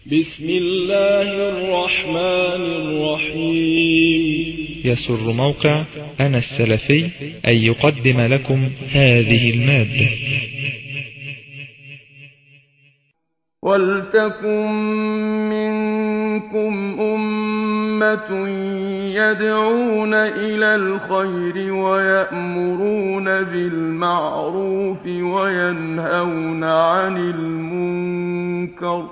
بسم الله الرحمن الرحيم. يسر موقع أنا السلفي أن يقدم لكم هذه المادة. ولتكن منكم أمة يدعون إلى الخير ويأمرون بالمعروف وينهون عن المنكر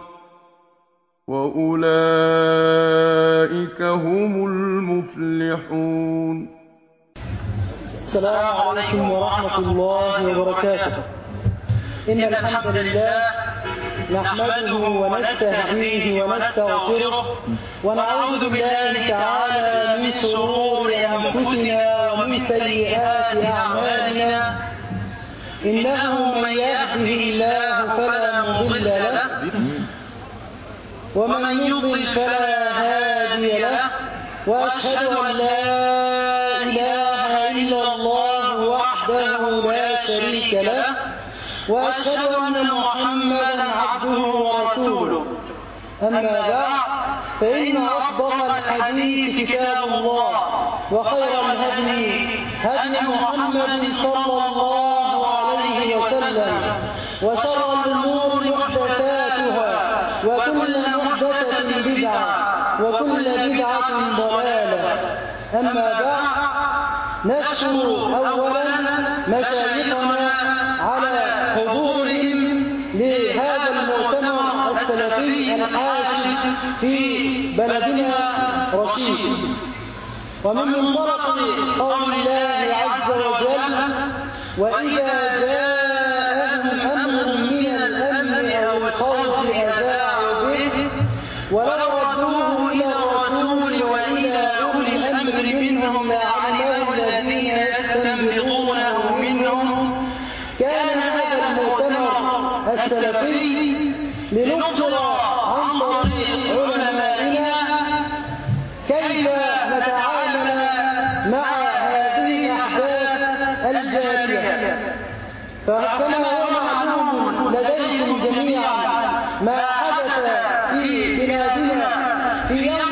وأولئك هم المفلحون. السلام عليكم ورحمة الله وبركاته. إن الحمد لله نحمده ونستهديه ونستغفره ونعوذ بالله تعالى من شرور أنفسنا ومن سيئات أعمالنا. إنه من يهده الله فلا مضل له ومن يضلل فلا هادي له، وأشهد أن لا إله إلا الله وحده لا شريك له، وأشهد أن محمدا عبده ورسوله. أما بعد، فإن أصدق الحديث كتاب الله، وخير الهدي هدي محمد صلى الله عليه وسلم، وشر الأمور محدثاتها، وكل محدثة بدعة، وكل بدعة ضلالة. أما بعد، نشكر أولا مشايخنا على حضورهم لهذا المؤتمر السلفي الحاشد في بلدنا رشيد. ومن منطلق قول الله عز وجل: وإذا جاءهم أمر من الأمن أو الخوف أذاعوا به ولو ردوه إلى الرسول وإلى أولي الأمر منهم لعلمه الذين يستنبطونه منهم. كان هذا المؤتمر السلفي لنخبر عن طريق علمائنا كيف نتعامل مع هذه الأحداث الجارية. فكما هو معلوم لديكم جميعا ما حدث في بلادنا في يوم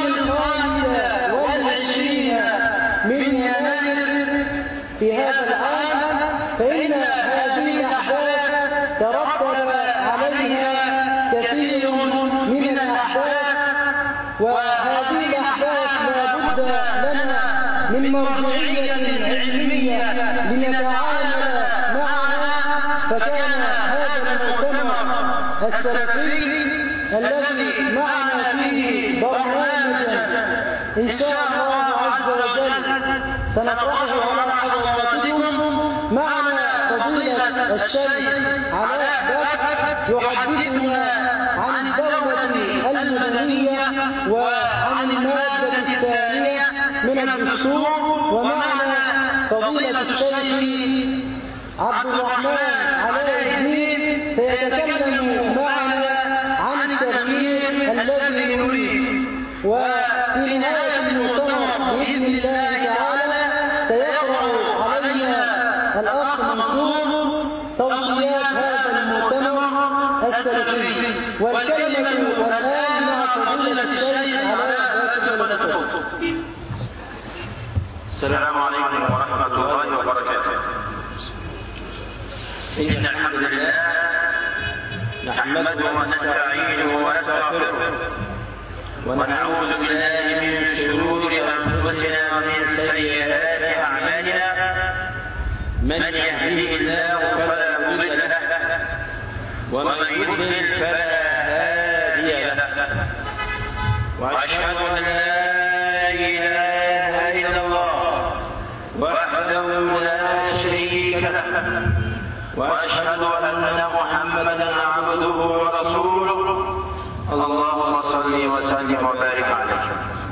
25 من يناير في هذا العام، فإن هذه الأحداث ترتب عليها كثير من الأحداث، وهذه الأحداث لا بد لنا من مرجعية علمية لنتعامل معها. فكان هذا المؤتمر السلفي الذي معنا فيه برنامجا إن شاء الله عز وجل سنطرحه على حضراتكم. معنا فضيلة الشيخ علاء بكر يحدثنا عن الدولة المدنية وعن المادة الثانية من الدستور. ومعنا فضيلة الشيخ عبد الرحمن علاء الدين سيتكلم معنا عن التغيير الذي نريد. وفي نهاية المؤتمر بإذن الله تعالى سيقرأ علينا الأخ منصور توصيات هذا المؤتمر السلفي. والكلمة الآن مع فضيلة الشيخ علاء بكر. السلام عليكم ورحمة الله وبركاته. إن الحمد لله نحمده ونستعينه ونستغفره ونعوذ بالله من شرور أنفسنا ومن سيئات أعمالنا. من يهده الله فلا مضل له ومن يضلل فلا هادي له. وأشهد أن لا إله إلا الله وحده لا شريك له، وأشهد أن محمدا عبده ورسوله. اللهم صل وسلم وبارك عليه.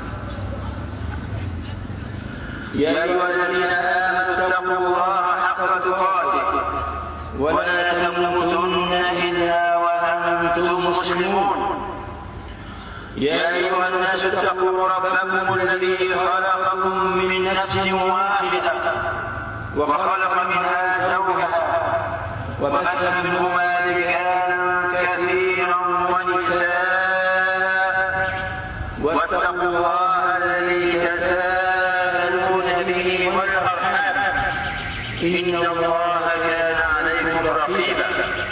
يا أيها الذين آمنوا اتقوا الله حق تقاته ولا تموتن إلا وأنتم مسلمون. يا أيها الناس اتقوا ربكم الذي خلقكم من نفس واحدة وخلق منها زوجها وبث منهما رجالا كثيرا ونساء واتقوا الله الذي تساءلون به والأرحام إن الله كان عليكم رقيبا.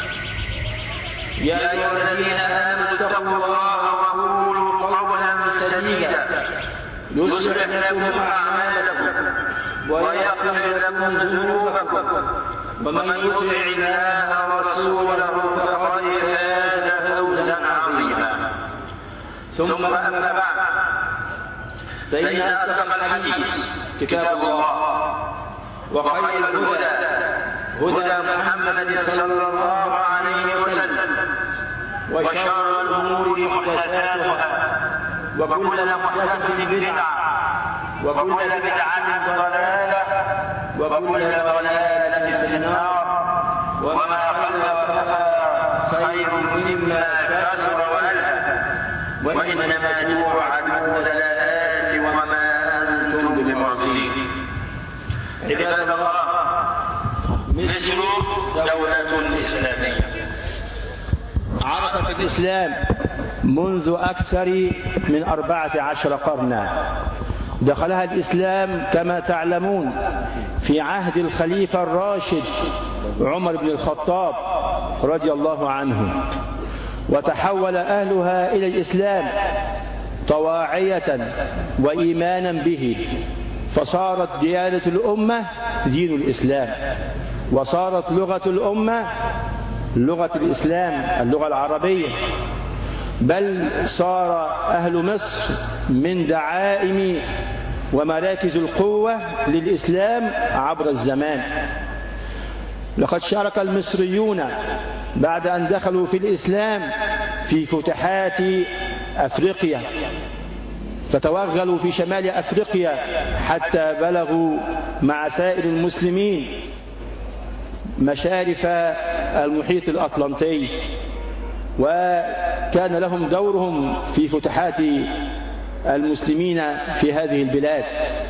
يا أيها الذين آمنوا اتقوا الله وقولوا قولا سديدا يصلح لكم أعمالكم ويغفر لكم ذنوبكم ومن يطع الله ورسوله فقد فاز فوزا عظيما. ثم أما بعد، فإن أصدق الحديث كتاب الله، وخير الهدى هدى محمد صلى الله عليه وسلم، وشر الأمور محدثاتها، وكل محدثة بدعة، وكل بدعة ضلالة، وكل ضلالة في النار. وما قل وكفى خير مما كثر وألهى، وإنما توعدون لآت وما أنتم بمعجزين. عباد الله، مصر دولة إسلامية عرفت الإسلام منذ أكثر من 14 قرنا. دخلها الإسلام كما تعلمون في عهد الخليفة الراشد عمر بن الخطاب رضي الله عنه، وتحول أهلها إلى الإسلام طواعية وإيمانا به، فصارت ديانة الأمة دين الإسلام، وصارت لغة الأمة لغة الإسلام، اللغة العربية. بل صار أهل مصر من دعائم ومراكز القوة للإسلام عبر الزمان. لقد شارك المصريون بعد أن دخلوا في الإسلام في فتوحات أفريقيا، فتوغلوا في شمال أفريقيا حتى بلغوا مع سائر المسلمين مشارف المحيط الأطلنطي، وكان لهم دورهم في فتوحات المسلمين في هذه البلاد.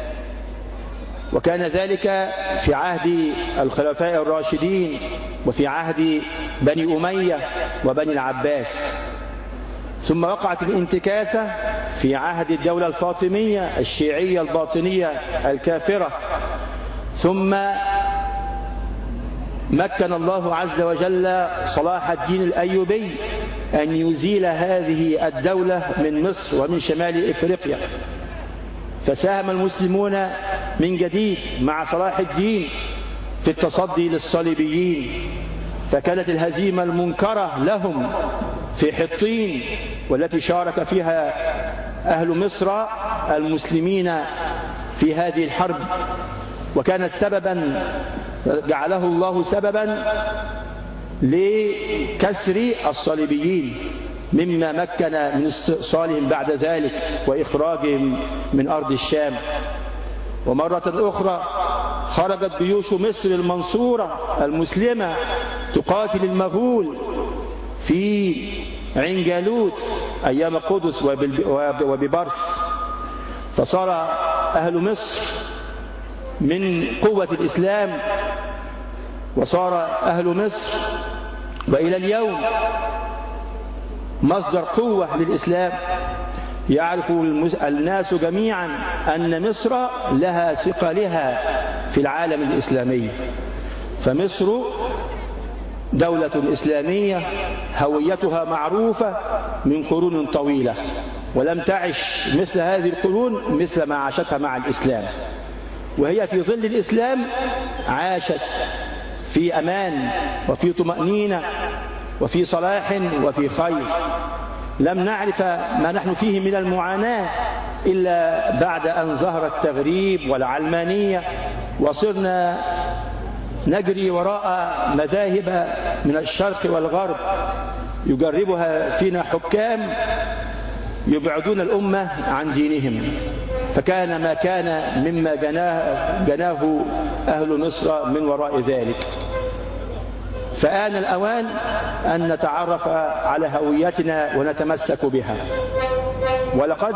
وكان ذلك في عهد الخلفاء الراشدين، وفي عهد بني أمية وبني العباس. ثم وقعت الانتكاسة في عهد الدولة الفاطمية الشيعية الباطنية الكافرة. ثم مكن الله عز وجل صلاح الدين الأيوبي أن يزيل هذه الدولة من مصر ومن شمال إفريقيا، فساهم المسلمون من جديد مع صلاح الدين في التصدي للصليبيين، فكانت الهزيمة المنكرة لهم في حطين، والتي شارك فيها أهل مصر المسلمين في هذه الحرب، وكانت سببا جعله الله سببا لكسر الصليبيين، مما مكن من استئصالهم بعد ذلك وإخراجهم من أرض الشام. ومرة أخرى خرجت جيوش مصر المنصورة المسلمة تقاتل المغول في عين جالوت أيام قدس وببرس، فصار أهل مصر من قوة الإسلام، وصار أهل مصر وإلى اليوم مصدر قوة للإسلام. يعرف الناس جميعا أن مصر لها ثقلها في العالم الإسلامي، فمصر دولة إسلامية هويتها معروفة من قرون طويلة، ولم تعش مثل هذه القرون مثل ما عاشتها مع الإسلام، وهي في ظل الإسلام عاشت في أمان وفي طمأنينة وفي صلاح وفي خير. لم نعرف ما نحن فيه من المعاناة إلا بعد أن ظهر التغريب والعلمانية، وصرنا نجري وراء مذاهب من الشرق والغرب يجربها فينا حكام يبعدون الأمة عن دينهم، فكان ما كان مما جناه أهل مصر من وراء ذلك. فآن الأوان أن نتعرف على هويتنا ونتمسك بها. ولقد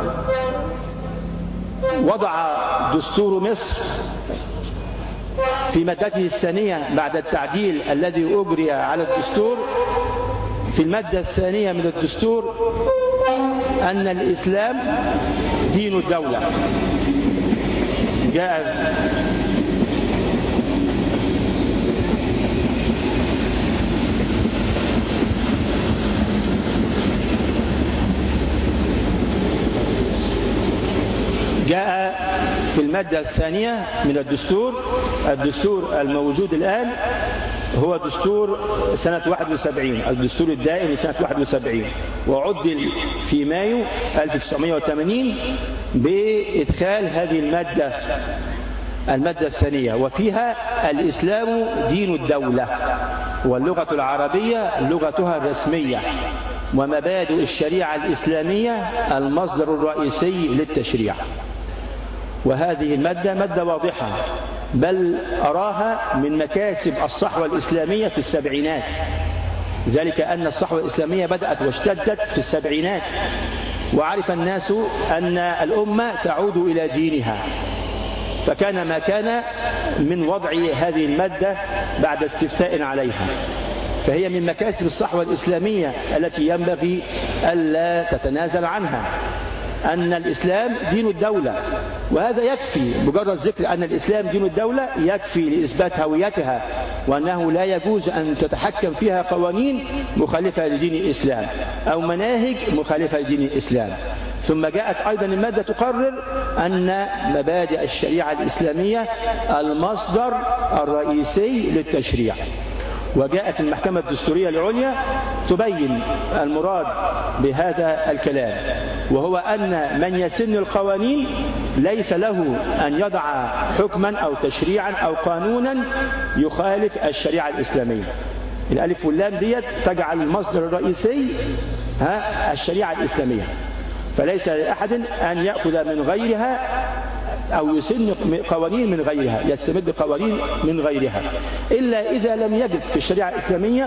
وضع دستور مصر في مادته الثانية بعد التعديل الذي أجري على الدستور، في المادة الثانية من الدستور أن الإسلام دين الدولة. جاء في المادة الثانية من الدستور الموجود الآن هو دستور سنة 71، الدستور الدائم لسنة 71، وعدل في مايو 1980 بإدخال هذه المادة الثانية، وفيها الإسلام دين الدولة، واللغة العربية لغتها الرسمية، ومبادئ الشريعة الإسلامية المصدر الرئيسي للتشريع. وهذه المادة مادة واضحة، بل أراها من مكاسب الصحوة الإسلامية في السبعينات، ذلك أن الصحوة الإسلامية بدأت واشتدت في السبعينات، وعرف الناس أن الأمة تعود إلى دينها، فكان ما كان من وضع هذه المادة بعد استفتاء عليها. فهي من مكاسب الصحوة الإسلامية التي ينبغي ألا تتنازل عنها، أن الإسلام دين الدولة، وهذا يكفي. مجرد ذكر أن الإسلام دين الدولة يكفي لإثبات هويتها، وأنه لا يجوز أن تتحكم فيها قوانين مخالفة لدين الإسلام أو مناهج مخالفة لدين الإسلام. ثم جاءت أيضا المادة تقرر أن مبادئ الشريعة الإسلامية المصدر الرئيسي للتشريع. وجاءت المحكمة الدستورية العليا تبين المراد بهذا الكلام، وهو أن من يسن القوانين ليس له أن يضع حكما أو تشريعا أو قانونا يخالف الشريعة الإسلامية. الألف واللام ديت تجعل المصدر الرئيسي الشريعة الإسلامية، فليس لأحد أن يأخذ من غيرها أو يسن قوانين من غيرها، يستمد قوانين من غيرها، إلا إذا لم يجد في الشريعة الإسلامية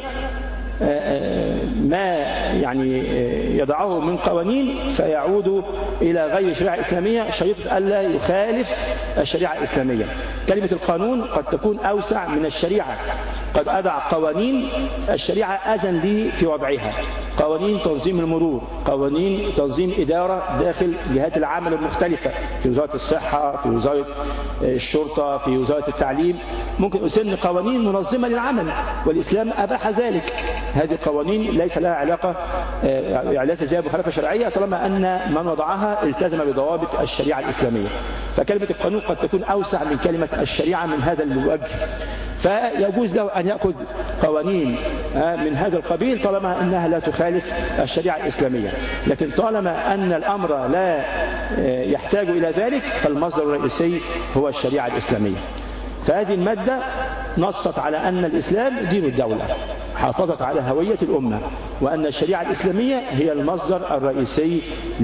ما يعني يضعه من قوانين فيعود إلى غير الشريعة الإسلامية شريطة ألا يخالف الشريعة الإسلامية. كلمة القانون قد تكون أوسع من الشريعة، قد أضع قوانين الشريعة أذن لي في وضعها، قوانين تنظيم المرور، قوانين تنظيم إدارة داخل جهات العمل المختلفة، في وزارة الصحة، في وزارة الشرطة، في وزارة التعليم، ممكن أسن قوانين منظمة للعمل، والإسلام أباح ذلك. هذه القوانين ليس لها علاقة ليس زي مخالفة شرعية طالما أن من وضعها التزم بضوابط الشريعة الإسلامية. فكلمة القانون قد تكون أوسع من كلمة الشريعة من هذا الوجه، فيجوز له أن يأخذ قوانين من هذا القبيل طالما أنها لا تخالف الشريعة الإسلامية. لكن طالما أن الأمر لا يحتاج إلى ذلك فالمصدر الرئيسي هو الشريعة الإسلامية. فهذه المادة نصت على أن الإسلام دين الدولة، حافظت على هوية الأمة، وأن الشريعة الإسلامية هي المصدر الرئيسي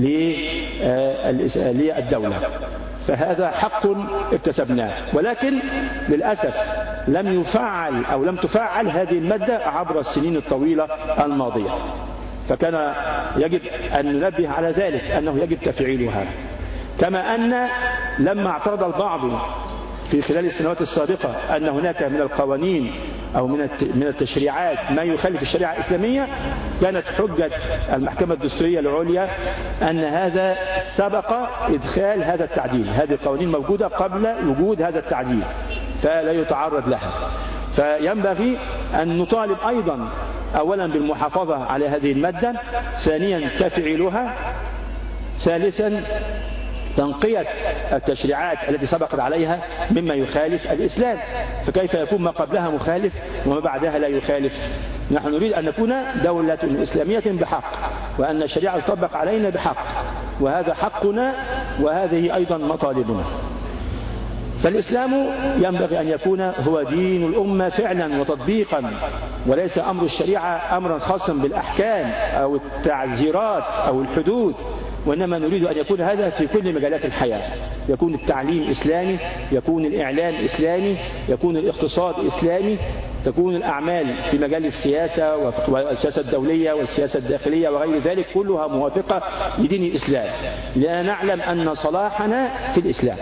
للدولة. فهذا حق اكتسبناه، ولكن للأسف لم تفعل هذه المادة عبر السنين الطويلة الماضية، فكان يجب أن ننبه على ذلك أنه يجب تفعيلها. كما أن لما اعترض البعض في خلال السنوات السابقة أن هناك من القوانين أو من التشريعات ما يخالف الشريعة الإسلامية، كانت حجة المحكمة الدستورية العليا أن هذا سبق إدخال هذا التعديل، هذه القوانين موجودة قبل وجود هذا التعديل فلا يتعرض لها. فينبغي أن نطالب أيضا أولا بالمحافظة على هذه المادة، ثانيا تفعيلها، ثالثا تنقية التشريعات التي سبقت عليها مما يخالف الإسلام. فكيف يكون ما قبلها مخالف وما بعدها لا يخالف؟ نحن نريد أن نكون دولة إسلامية بحق، وأن الشريعة تطبق علينا بحق، وهذا حقنا وهذه أيضا مطالبنا. فالإسلام ينبغي أن يكون هو دين الأمة فعلا وتطبيقا، وليس أمر الشريعة أمرا خاصا بالأحكام أو التعزيرات أو الحدود، وإنما نريد أن يكون هذا في كل مجالات الحياة. يكون التعليم إسلامي، يكون الإعلام إسلامي، يكون الاقتصاد إسلامي، تكون الأعمال في مجال السياسة والسياسة الدولية والسياسة الداخلية وغير ذلك كلها موافقة لدين الإسلام، لأن نعلم أن صلاحنا في الإسلام.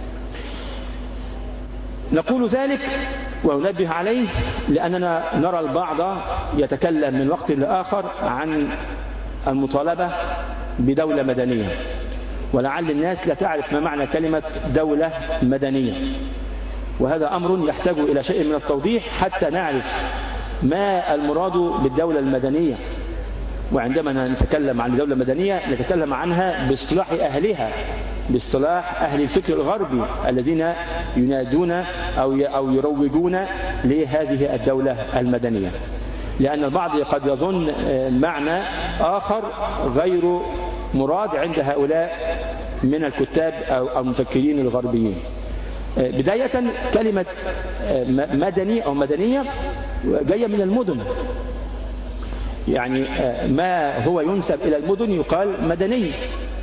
نقول ذلك وننبه عليه لأننا نرى البعض يتكلم من وقت لآخر عن المطالبة بدولة مدنية، ولعل الناس لا تعرف ما معنى كلمة دولة مدنية، وهذا أمر يحتاج إلى شيء من التوضيح حتى نعرف ما المراد بالدولة المدنية. وعندما نتكلم عن الدولة المدنية نتكلم عنها باصطلاح أهلها، باصطلاح أهل الفكر الغربي الذين ينادون أو يروجون لهذه الدولة المدنية، لأن البعض قد يظن معنى آخر غير مراد عند هؤلاء من الكتاب أو المفكرين الغربيين. بداية كلمة مدني أو مدنية جاية من المدن، يعني ما هو ينسب إلى المدن يقال مدني.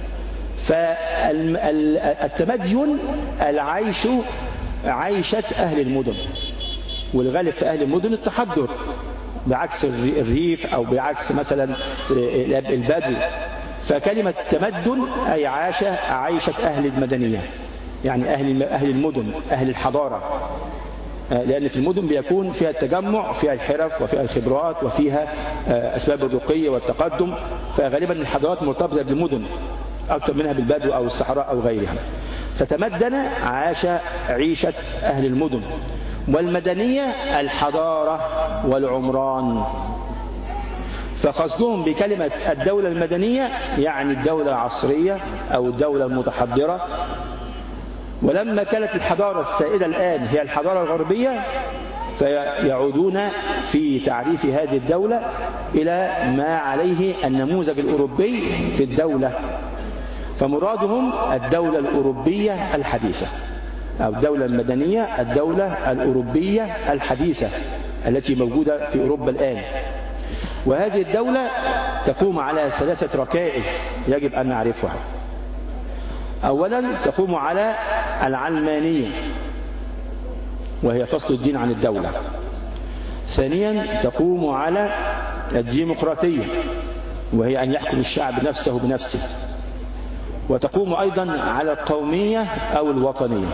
فالتمدين العيش عيشة أهل المدن، والغالب في أهل المدن التحضر بعكس الريف أو بعكس مثلا البدو. فكلمة تمدن أي عيشة أهل المدنية، يعني أهل المدن، أهل الحضارة، لأن في المدن بيكون فيها التجمع، فيها الحرف وفيها الخبرات وفيها أسباب الرقي والتقدم، فغالبا الحضارات مرتبطة بالمدن أكثر منها بالبدو أو الصحراء أو غيرها. فتمدن عاش عيشة أهل المدن. والمدنية الحضارة والعمران، فقصدهم بكلمة الدولة المدنية يعني الدولة العصرية أو الدولة المتحضرة. ولما كانت الحضارة السائدة الآن هي الحضارة الغربية، فيعودون في تعريف هذه الدولة إلى ما عليه النموذج الأوروبي في الدولة، فمرادهم الدولة الأوروبية الحديثة أو الدولة المدنية، الدولة الأوروبية الحديثة التي موجودة في أوروبا الآن. وهذه الدولة تقوم على 3 ركائز يجب أن نعرفها. أولا تقوم على العلمانية وهي فصل الدين عن الدولة. ثانيا تقوم على الديمقراطية وهي أن يحكم الشعب نفسه بنفسه. وتقوم أيضا على القومية أو الوطنية.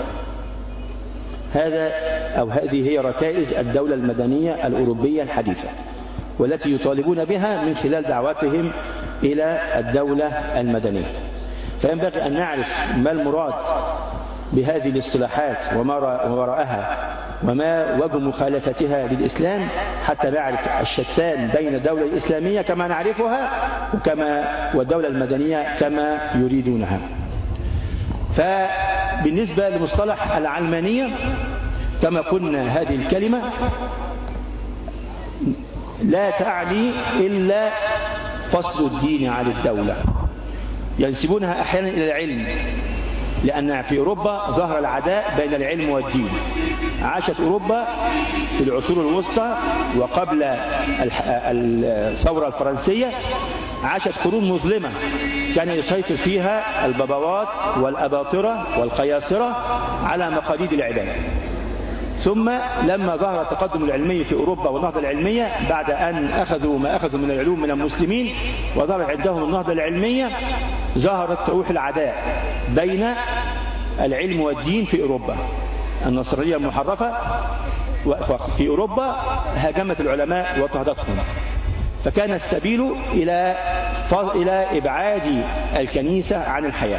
هذه هي ركائز الدولة المدنية الأوروبية الحديثة، والتي يطالبون بها من خلال دعوتهم إلى الدولة المدنية. فينبغي أن نعرف ما المراد بهذه الاصطلاحات وما وراءها وما وجه مخالفتها للإسلام، حتى نعرف الشتان بين الدولة الإسلامية كما نعرفها والدولة المدنية كما يريدونها. فبالنسبة لمصطلح العلمانية كما قلنا، هذه الكلمة لا تعني إلا فصل الدين عن الدولة. ينسبونها أحيانا إلى العلم، لأن في أوروبا ظهر العداء بين العلم والدين. عاشت أوروبا في العصور الوسطى وقبل الثورة الفرنسية عاشت قرون مظلمة كان يسيطر فيها البابوات والأباطرة والقياصرة على مقاليد العباد. ثم لما ظهر التقدم العلمي في أوروبا والنهضة العلمية بعد أن أخذوا ما أخذوا من العلوم من المسلمين وظهرت عندهم النهضة العلمية، ظهرت روح العداء بين العلم والدين في أوروبا. النصرانية المحرفة في أوروبا هاجمت العلماء واضطهدتهم، فكان السبيل إلى إبعاد الكنيسة عن الحياة.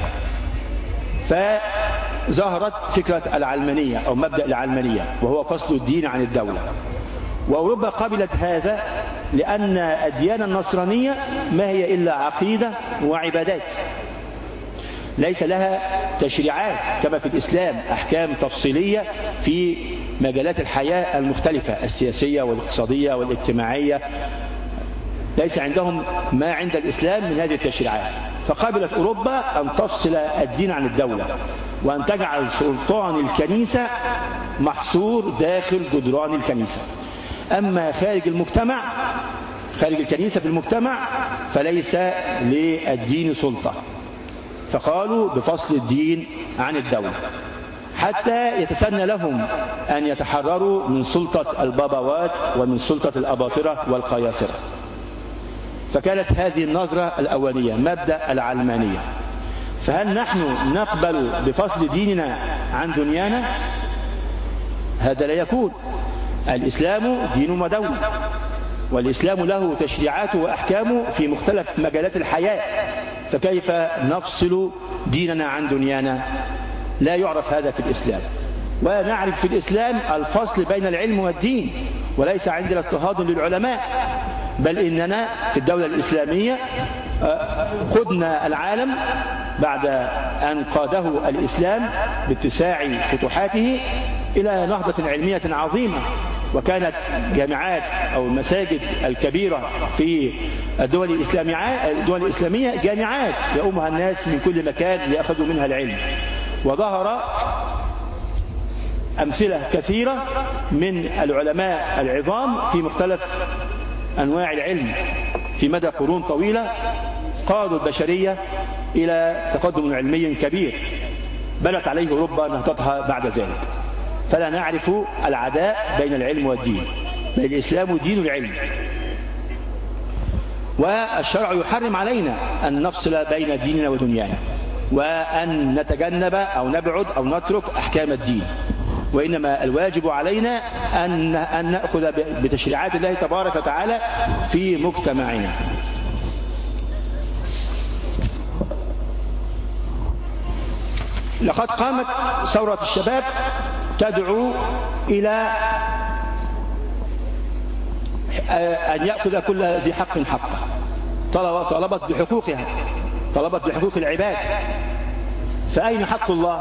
فظهرت فكرة العلمانية أو مبدأ العلمانية وهو فصل الدين عن الدولة. وأوروبا قبلت هذا لأن الديانة النصرانية ما هي إلا عقيدة وعبادات، ليس لها تشريعات كما في الإسلام، أحكام تفصيلية في مجالات الحياة المختلفة السياسية والاقتصادية والاجتماعية. ليس عندهم ما عند الإسلام من هذه التشريعات. فقبلت أوروبا أن تفصل الدين عن الدولة وأن تجعل سلطان الكنيسة محصور داخل جدران الكنيسة، أما خارج المجتمع، خارج الكنيسة في المجتمع، فليس للدين سلطة. فقالوا بفصل الدين عن الدولة حتى يتسنى لهم أن يتحرروا من سلطة البابوات ومن سلطة الأباطرة والقياصرة. فكانت هذه النظرة الأولية، مبدأ العلمانية. فهل نحن نقبل بفصل ديننا عن دنيانا؟ هذا لا يكون. الإسلام دين ودولة، والإسلام له تشريعاته وأحكامه في مختلف مجالات الحياة، فكيف نفصل ديننا عن دنيانا؟ لا يعرف هذا في الإسلام. ونعرف في الإسلام الفصل بين العلم والدين، وليس عندنا اضطهاد للعلماء، بل إننا في الدولة الإسلامية قدنا العالم بعد أن قاده الإسلام باتساع فتوحاته إلى نهضة علمية عظيمة. وكانت جامعات أو المساجد الكبيرة في الدول الإسلامية جامعات يؤمها الناس من كل مكان ليأخذوا منها العلم. وظهر أمثلة كثيرة من العلماء العظام في مختلف أنواع العلم في مدى قرون طويلة قادوا البشرية إلى تقدم علمي كبير بنت عليه أوروبا نهضتها بعد ذلك. فلا نعرف العداء بين العلم والدين، بل الإسلام دين العلم. والشرع يحرم علينا أن نفصل بين ديننا ودنيانا، وأن نتجنب أو نبعد أو نترك أحكام الدين، وإنما الواجب علينا أن نأخذ بتشريعات الله تبارك وتعالى في مجتمعنا. لقد قامت ثورة الشباب تدعو إلى أن يأخذ كل ذي حق حقه، طلبت بحقوقها، طلبت بحقوق العباد. فأين حق الله؟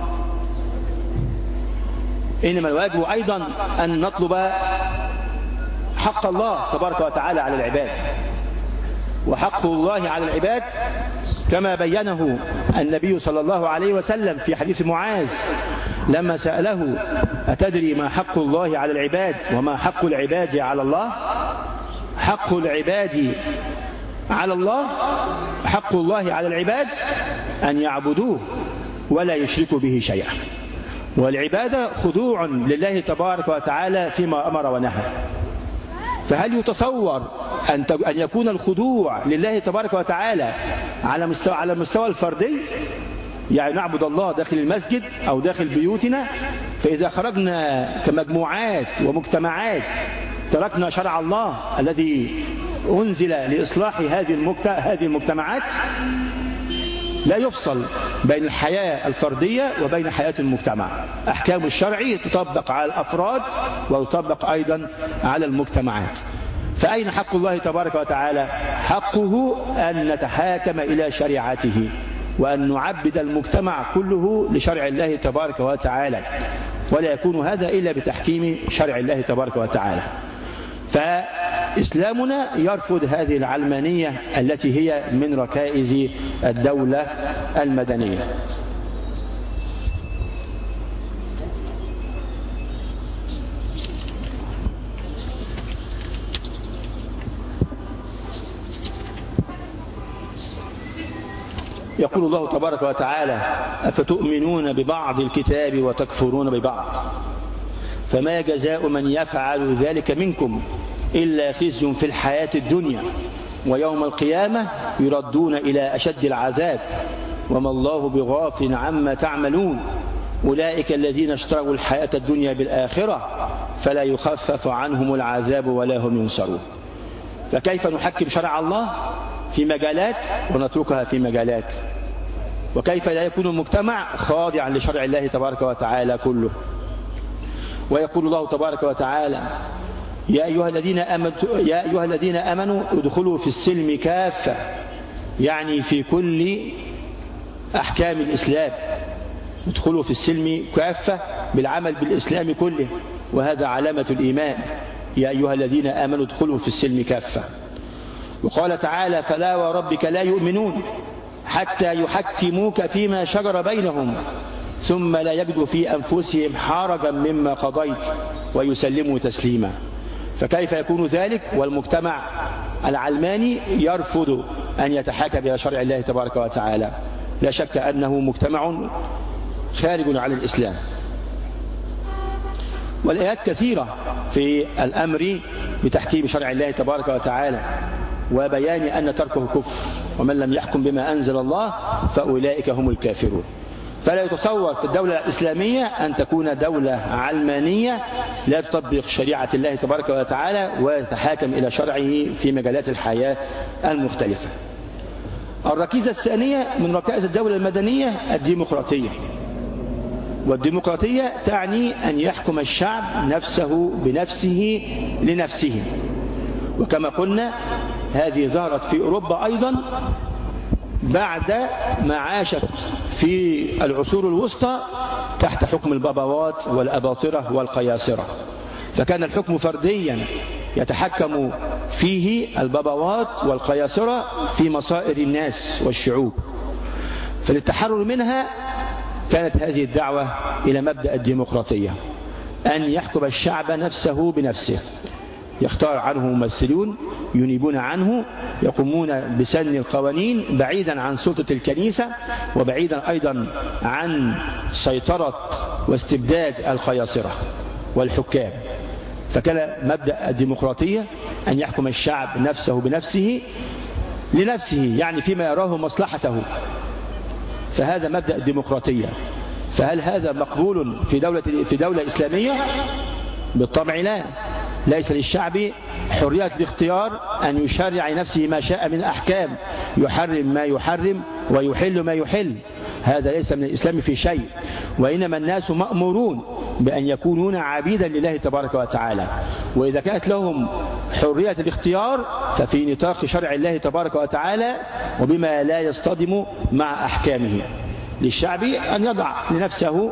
إنما الواجب أيضا أن نطلب حق الله تبارك وتعالى على العباد. وحق الله على العباد كما بينه النبي صلى الله عليه وسلم في حديث معاذ لما سأله: أتدري ما حق الله على العباد وما حق العباد على الله؟ حق العباد على الله، حق الله على العباد أن يعبدوه ولا يشركوا به شيئا. والعبادة خضوع لله تبارك وتعالى فيما أمر ونهى. فهل يتصور أن يكون الخضوع لله تبارك وتعالى على المستوى الفردي؟ يعني نعبد الله داخل المسجد أو داخل بيوتنا، فإذا خرجنا كمجموعات ومجتمعات تركنا شرع الله الذي أنزل لإصلاح هذه المجتمعات، لا يفصل بين الحياة الفردية وبين حياة المجتمع. أحكام الشرع تطبق على الأفراد وتطبق أيضا على المجتمعات. فأين حق الله تبارك وتعالى؟ حقه أن نتحاكم إلى شريعته وأن نعبد المجتمع كله لشرع الله تبارك وتعالى، ولا يكون هذا إلا بتحكيم شرع الله تبارك وتعالى. فإسلامنا يرفض هذه العلمانية التي هي من ركائز الدولة المدنية. يقول الله تبارك وتعالى: أفتؤمنون ببعض الكتاب وتكفرون ببعض، فما جزاء من يفعل ذلك منكم إلا خزي في الحياة الدنيا ويوم القيامة يردون إلى أشد العذاب وما الله بغافل عما تعملون أولئك الذين اشتروا الحياة الدنيا بالآخرة فلا يخفف عنهم العذاب ولا هم ينصرون. فكيف نحكم شرع الله في مجالات ونتركها في مجالات؟ وكيف لا يكون المجتمع خاضعا لشرع الله تبارك وتعالى كله؟ ويقول الله تبارك وتعالى: يا أيها الذين آمنوا ادخلوا في السلم كافة، يعني في كل أحكام الإسلام. ادخلوا في السلم كافة بالعمل بالإسلام كله، وهذا علامة الإيمان. يا أيها الذين آمنوا ادخلوا في السلم كافة. وقال تعالى: فلا وربك لا يؤمنون حتى يحكموك فيما شجر بينهم ثم لا يجدوا في أنفسهم حرجا مما قضيت ويسلموا تسليما. فكيف يكون ذلك والمجتمع العلماني يرفض أن يتحاكم إلى شرع الله تبارك وتعالى؟ لا شك أنه مجتمع خارج عن الإسلام. والآيات كثيرة في الأمر بتحكيم شرع الله تبارك وتعالى وبيان أن تركه كفر، ومن لم يحكم بما أنزل الله فأولئك هم الكافرون. فلا يتصور في الدولة الإسلامية أن تكون دولة علمانية لا تطبق شريعة الله تبارك وتعالى وتتحاكم إلى شرعه في مجالات الحياة المختلفة. الركيزة الثانية من ركائز الدولة المدنية الديمقراطية. والديمقراطية تعني أن يحكم الشعب نفسه بنفسه لنفسه. وكما قلنا هذه ظهرت في أوروبا أيضا بعد ما عاشت في العصور الوسطى تحت حكم البابوات والأباطرة والقياصرة، فكان الحكم فرديا يتحكم فيه البابوات والقياصرة في مصائر الناس والشعوب. فللتحرر منها كانت هذه الدعوة إلى مبدأ الديمقراطية، أن يحكم الشعب نفسه بنفسه، يختار عنه ممثلون ينيبون عنه، يقومون بسن القوانين بعيدا عن سلطة الكنيسة وبعيدا أيضا عن سيطرة واستبداد القياصرة والحكام. فكان مبدأ الديمقراطية أن يحكم الشعب نفسه بنفسه لنفسه، يعني فيما يراه مصلحته. فهذا مبدأ الديمقراطية. فهل هذا مقبول في دولة إسلامية؟ بالطبع لا. ليس للشعب حرية الاختيار أن يشرع لنفسه ما شاء من أحكام، يحرم ما يحرم ويحل ما يحل. هذا ليس من الإسلام في شيء، وإنما الناس مأمورون بأن يكونون عبيدا لله تبارك وتعالى. وإذا كانت لهم حرية الاختيار ففي نطاق شرع الله تبارك وتعالى وبما لا يصطدم مع أحكامه. للشعب أن يضع لنفسه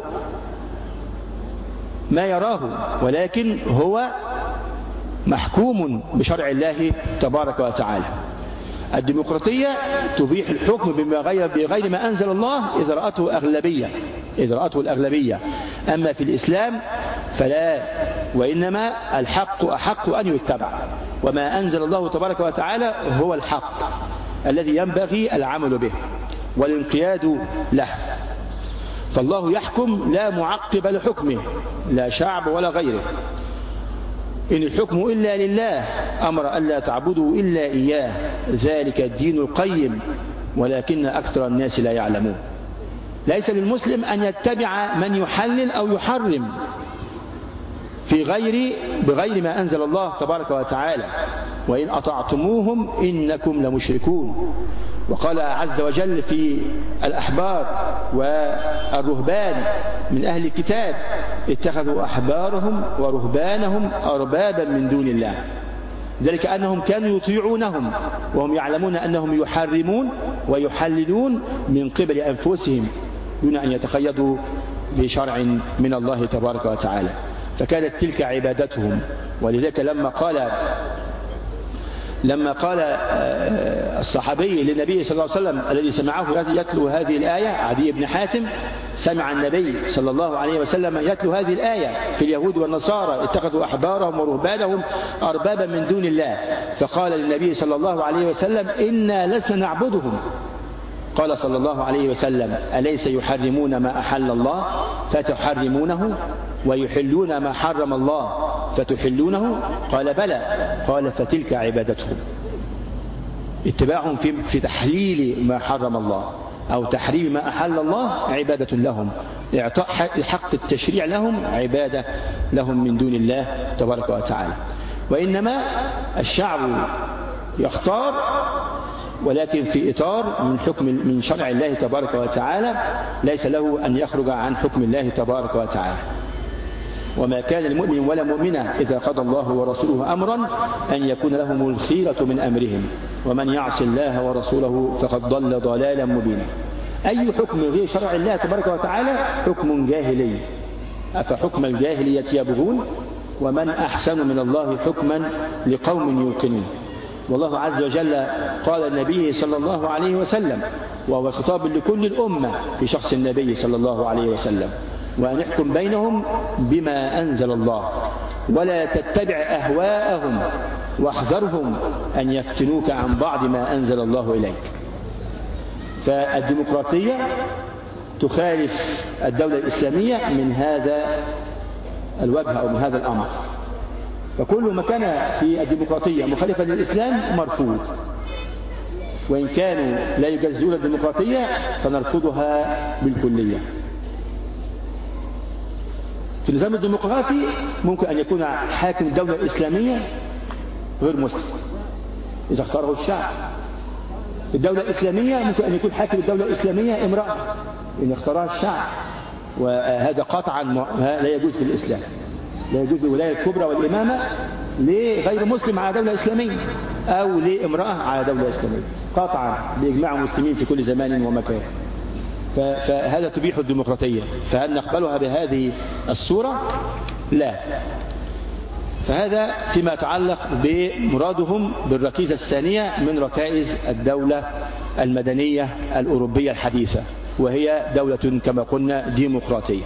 ما يراه، ولكن هو محكوم بشرع الله تبارك وتعالى. الديمقراطية تبيح الحكم بغير ما أنزل الله إذا رأته الأغلبية. أما في الإسلام فلا، وإنما الحق أحق أن يتبع، وما أنزل الله تبارك وتعالى هو الحق الذي ينبغي العمل به والانقياد له. فالله يحكم لا معقب لحكمه، لا شعب ولا غيره. إن الحكم إلا لله، أمر ألا تعبدوا إلا إياه، ذلك الدين القيم ولكن أكثر الناس لا يعلمون. ليس للمسلم أن يتبع من يحلل أو يحرم بغير ما أنزل الله تبارك وتعالى، وإن أطعتموهم إنكم لمشركون. وقال عز وجل في الأحبار والرهبان من أهل الكتاب اتخذوا أحبارهم ورهبانهم أربابا من دون الله، ذلك أنهم كانوا يطيعونهم وهم يعلمون أنهم يحرمون ويحللون من قبل أنفسهم دون أن يتقيدوا بشرع من الله تبارك وتعالى. فكانت تلك عبادتهم. ولذلك لما قال الصحابي للنبي صلى الله عليه وسلم الذي سمعه يتلو هذه الآية، عدي بن حاتم سمع النبي صلى الله عليه وسلم يتلو هذه الآية في اليهود والنصارى اتخذوا أحبارهم ورهبانهم أربابا من دون الله، فقال للنبي صلى الله عليه وسلم إنا لسنا نعبدهم. قال صلى الله عليه وسلم أليس يحرمون ما أحل الله فتحرمونه ويحلون ما حرم الله فتحلونه؟ قال بلى. قال فتلك عبادتهم، اتباعهم في تحليل ما حرم الله أو تحريم ما أحل الله عبادة لهم، إعطاء حق التشريع لهم عبادة لهم من دون الله تبارك وتعالى. وإنما الشعب يختار، ولكن في إطار من شرع الله تبارك وتعالى، ليس له أن يخرج عن حكم الله تبارك وتعالى. وما كان لمؤمن ولا مؤمنة إذا قضى الله ورسوله أمرا أن يكون لهم الخيرة من أمرهم ومن يعص الله ورسوله فقد ضل ضلالا مبينا. أي حكم غير شرع الله تبارك وتعالى حكم جاهلي، أفحكم الجاهلية يبغون ومن أحسن من الله حكما لقوم يوقنون. والله عز وجل قال النبي صلى الله عليه وسلم، وهو خطاب لكل الأمة في شخص النبي صلى الله عليه وسلم، وأن يحكم بينهم بما أنزل الله ولا تتبع أهواءهم واحذرهم أن يفتنوك عن بعض ما أنزل الله إليك. فالديمقراطية تخالف الدولة الإسلامية من هذا الوجه أو من هذا الأمر. فكل ما كان في الديمقراطية مخالفا للإسلام مرفوض، وإن كانوا لا يجزون الديمقراطية فنرفضها بالكلية. في النظام الديمقراطي ممكن أن يكون حاكم الدولة الإسلامية غير مسلم إذا اختاره الشعب، في الدولة الإسلامية ممكن أن يكون حاكم الدولة الإسلامية امرأة إن اختارها الشعب، وهذا قطعا لا يجوز في الإسلام. لا يجوز الولاية الكبرى والإمامة لغير مسلم على دولة إسلامية أو لامرأة على دولة إسلامية قطعا بإجماع المسلمين في كل زمان ومكان. فهذا تبيح الديمقراطية، فهل نقبلها بهذه الصورة؟ لا. فهذا فيما يتعلق بمرادهم بالركيزة الثانية من ركائز الدولة المدنية الأوروبية الحديثة، وهي دولة كما قلنا ديمقراطية.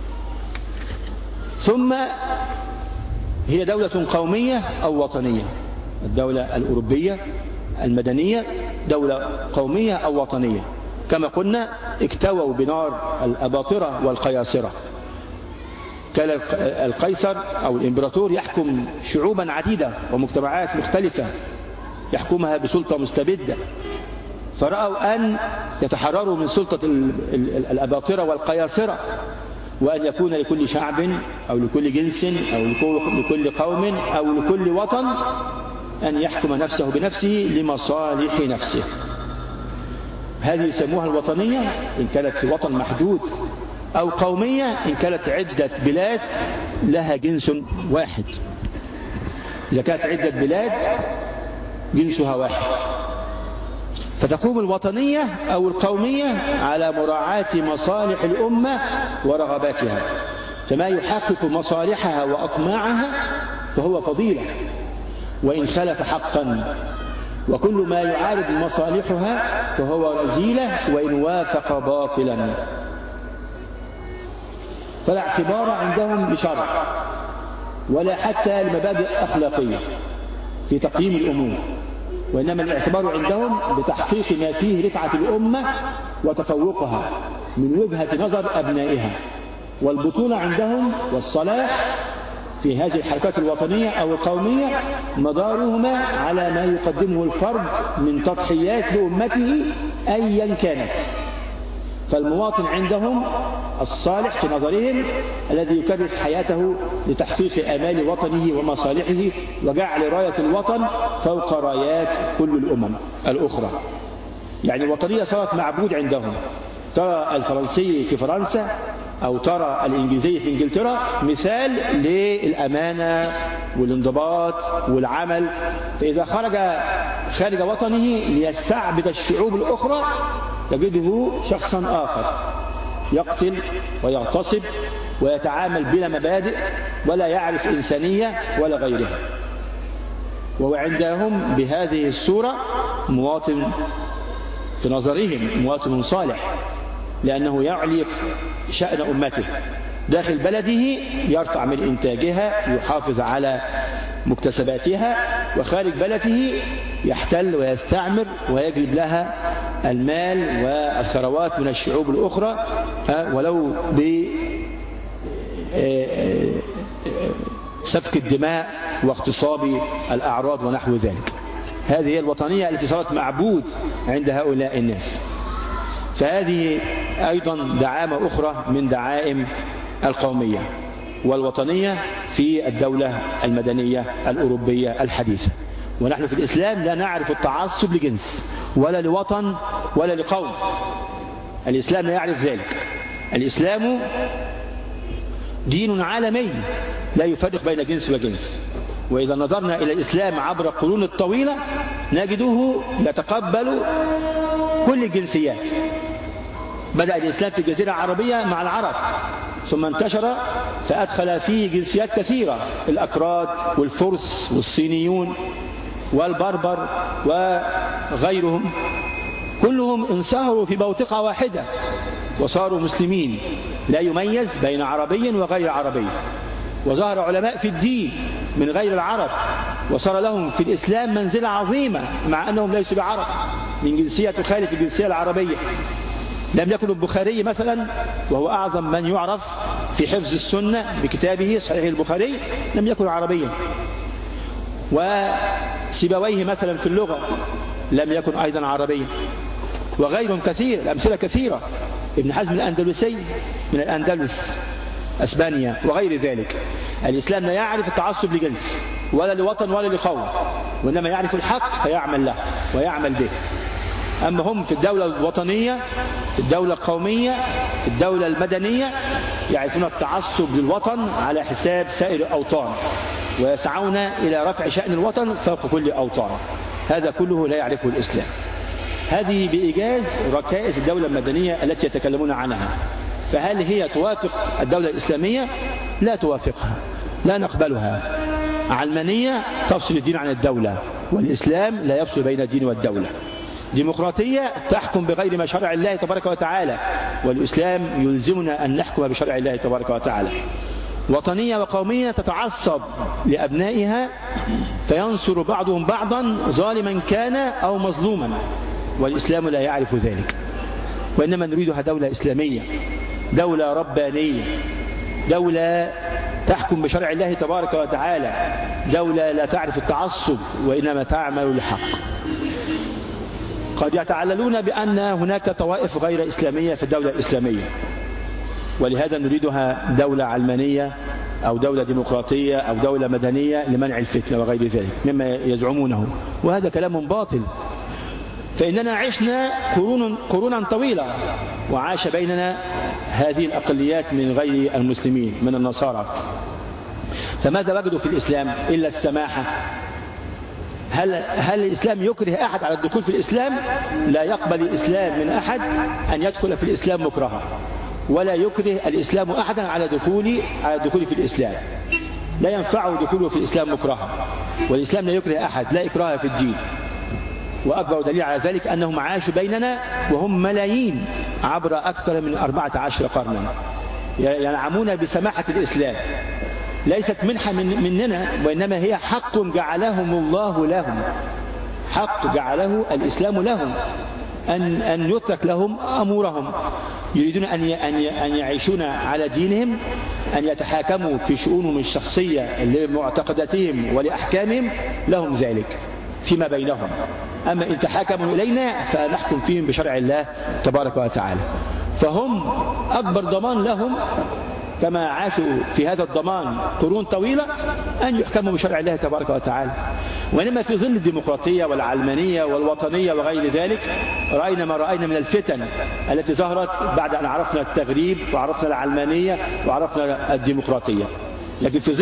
ثم هي دولة قومية أو وطنية. الدولة الأوروبية المدنية دولة قومية أو وطنية. كما قلنا اكتووا بنار الأباطرة والقياصرة. كان القيصر أو الإمبراطور يحكم شعوبا عديدة ومجتمعات مختلفة، يحكمها بسلطة مستبدة، فرأوا أن يتحرروا من سلطة الأباطرة والقياصرة، وأن يكون لكل شعب أو لكل جنس أو لكل قوم أو لكل وطن أن يحكم نفسه بنفسه لمصالح نفسه. هذه يسموها الوطنية إن كانت في وطن محدود، أو قومية إن كانت عدة بلاد لها جنس واحد. إذا كانت عدة بلاد جنسها واحد، فتقوم الوطنية أو القومية على مراعاة مصالح الأمة ورغباتها، فما يحقق مصالحها وأطماعها فهو فضيلة وإن خلف حقا، وكل ما يعارض مصالحها فهو رذيلة وإن وافق باطلا. فلا اعتبار عندهم لشرع ولا حتى لمبادئ أخلاقية في تقييم الأمور، وإنما الاعتبار عندهم بتحقيق ما فيه رفعة الأمة وتفوقها من وجهة نظر أبنائها. والبطولة عندهم والصلاح في هذه الحركات الوطنية أو القومية مدارهما على ما يقدمه الفرد من تضحيات لأمته أيا كانت. فالمواطن عندهم الصالح في نظرهم الذي يكرس حياته لتحقيق آمال وطنه ومصالحه وجعل راية الوطن فوق رايات كل الأمم الأخرى. يعني الوطنية صارت معبود عندهم. ترى الفرنسي في فرنسا أو ترى الإنجليزي في إنجلترا مثال للأمانة والانضباط والعمل. فإذا خارج وطنه ليستعبد الشعوب الأخرى تجده شخصا آخر يقتل ويغتصب ويتعامل بلا مبادئ ولا يعرف إنسانية ولا غيرها. وعندهم بهذه الصورة مواطن في نظرهم مواطن صالح، لأنه يعلي شأن أمته. داخل بلده يرفع من إنتاجها، يحافظ على مكتسباتها، وخارج بلده يحتل ويستعمر ويجلب لها المال والثروات من الشعوب الأخرى ولو بسفك الدماء واغتصاب الأعراض ونحو ذلك. هذه هي الوطنية التي صارت معبود عند هؤلاء الناس. فهذه أيضا دعامة أخرى من دعائم القومية والوطنية في الدولة المدنية الأوروبية الحديثة. ونحن في الإسلام لا نعرف التعصب لجنس ولا لوطن ولا لقوم. الإسلام لا يعرف ذلك. الإسلام دين عالمي لا يفرق بين جنس وجنس. وإذا نظرنا إلى الإسلام عبر القرون الطويلة نجده يتقبل كل الجنسيات. بدأ الإسلام في الجزيرة العربية مع العرب، ثم انتشر فأدخل فيه جنسيات كثيرة، الأكراد والفرس والصينيون والبربر وغيرهم، كلهم انصهروا في بوتقة واحدة وصاروا مسلمين، لا يميز بين عربي وغير عربي. وظهر علماء في الدين من غير العرب وصار لهم في الإسلام منزلة عظيمة مع أنهم ليسوا بعرب، من جنسية تخالف الجنسية العربية. لم يكن البخاري مثلا، وهو أعظم من يعرف في حفظ السنة بكتابه صحيح البخاري، لم يكن عربيا. وسيبويه مثلا في اللغة لم يكن أيضا عربيا، وغيرهم كثير، الأمثلة كثيرة. ابن حزم الأندلسي من الأندلس أسبانيا وغير ذلك. الإسلام لا يعرف التعصب لجنس ولا لوطن ولا لقوم، وإنما يعرف الحق فيعمل له ويعمل به. أما هم في الدولة الوطنية، في الدولة القومية، في الدولة المدنية يعرفون التعصب للوطن على حساب سائر الأوطان، ويسعون إلى رفع شأن الوطن فوق كل أوطان. هذا كله لا يعرفه الإسلام. هذه بإيجاز ركائز الدولة المدنية التي يتكلمون عنها. فهل هي توافق الدولة الإسلامية؟ لا توافقها، لا نقبلها. علمانية تفصل الدين عن الدولة، والإسلام لا يفصل بين الدين والدولة. ديمقراطية تحكم بغير ما شرع الله تبارك وتعالى، والإسلام يلزمنا أن نحكم بشرع الله تبارك وتعالى. وطنية وقومية تتعصب لأبنائها فينصر بعضهم بعضا ظالما كان أو مظلوما، والإسلام لا يعرف ذلك. وإنما نريدها دولة إسلامية، دولة ربانية، دولة تحكم بشرع الله تبارك وتعالى، دولة لا تعرف التعصب وإنما تعمل الحق. قد يتعللون بأن هناك طوائف غير إسلامية في الدولة الإسلامية، ولهذا نريدها دولة علمانية أو دولة ديمقراطية أو دولة مدنية لمنع الفتنة وغير ذلك مما يزعمونه، وهذا كلام باطل. فإننا عشنا قرونا طويلة وعاش بيننا هذه الأقليات من غير المسلمين من النصارى، فماذا وجدوا في الإسلام إلا السماحة؟ هل الإسلام يكره أحد على الدخول في الإسلام؟ لا يقبل الإسلام من أحد أن يدخل في الإسلام مكرها، ولا يكره الإسلام أحدا على الدخول في الإسلام. لا ينفع دخوله في الإسلام مكرها، والإسلام لا يكره أحد، لا إكراه في الدين. وأكبر دليل على ذلك أنهم عاشوا بيننا وهم ملايين عبر أكثر من 14 قرنا ينعمون بسماحة الإسلام. ليست منحة مننا، وإنما هي حق جعلهم الله لهم، حق جعله الإسلام لهم أن يترك لهم أمورهم. يريدون أن يعيشون على دينهم، أن يتحاكموا في شؤونهم الشخصية لمعتقداتهم ولأحكامهم، لهم ذلك فيما بينهم. أما إن تحاكموا إلينا فنحكم فيهم بشرع الله تبارك وتعالى. فهم أكبر ضمان لهم كما عاشوا في هذا الضمان قرون طويلة أن يحكموا بشرع الله تبارك وتعالى. وإنما في ظل الديمقراطية والعلمانية والوطنية وغير ذلك رأينا ما رأينا من الفتن التي ظهرت بعد أن عرفنا التغريب وعرفنا العلمانية وعرفنا الديمقراطية. لكن في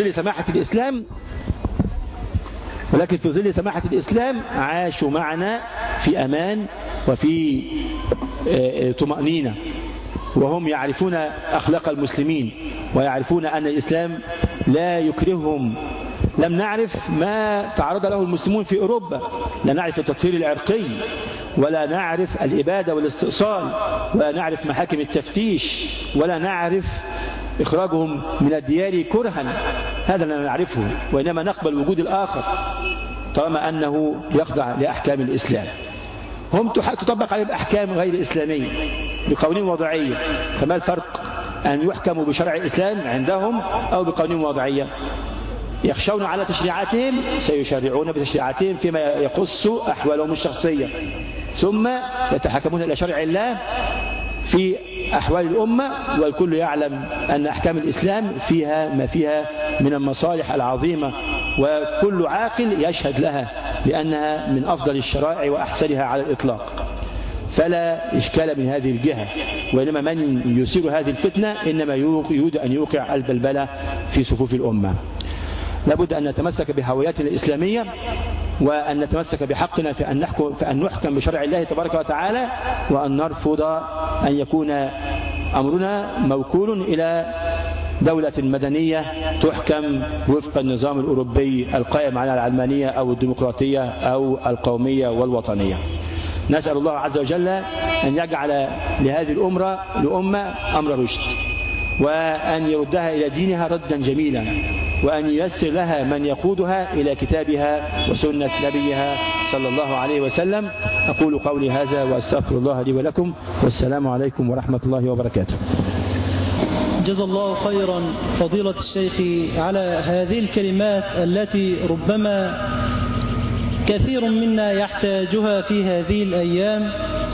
ظل سماحة الإسلام عاشوا معنا في أمان وفي طمأنينة، وهم يعرفون أخلاق المسلمين ويعرفون أن الإسلام لا يكرههم. لم نعرف ما تعرض له المسلمون في أوروبا، لا نعرف التطهير العرقي، ولا نعرف الإبادة والاستئصال، ولا نعرف محاكم التفتيش، ولا نعرف إخراجهم من الديار كرها. هذا لا نعرفه، وإنما نقبل وجود الآخر طالما أنه يخضع لأحكام الإسلام. هم تطبق عليهم أحكام غير إسلامية بقوانين وضعية، فما الفرق أن يحكموا بشرع الإسلام عندهم أو بقوانين وضعية؟ يخشون على تشريعاتهم سيشرعون بتشريعاتهم فيما يخص أحوالهم الشخصية، ثم يتحكمون إلى شرع الله في أحوال الأمة. والكل يعلم أن أحكام الإسلام فيها ما فيها من المصالح العظيمة، وكل عاقل يشهد لها بأنها من أفضل الشرائع وأحسنها على الإطلاق. فلا إشكال من هذه الجهة، وإنما من يثير هذه الفتنة إنما يريد أن يوقع البلبلة في صفوف الأمة. لابد أن نتمسك بهويتنا الإسلامية، وأن نتمسك بحقنا في أن نحكم بشرع الله تبارك وتعالى، وأن نرفض أن يكون أمرنا موكول إلى دولة مدنية تحكم وفق النظام الأوروبي القائم على العلمانية أو الديمقراطية أو القومية والوطنية. نسأل الله عز وجل أن يجعل لهذه الأمة أمر رشد، وأن يردها إلى دينها ردا جميلا، وأن ييسر لها من يقودها إلى كتابها وسنة نبيها صلى الله عليه وسلم. أقول قولي هذا وأستغفر الله لي ولكم، والسلام عليكم ورحمة الله وبركاته. جزا الله خيرا فضيلة الشيخ على هذه الكلمات التي ربما كثير منا يحتاجها في هذه الأيام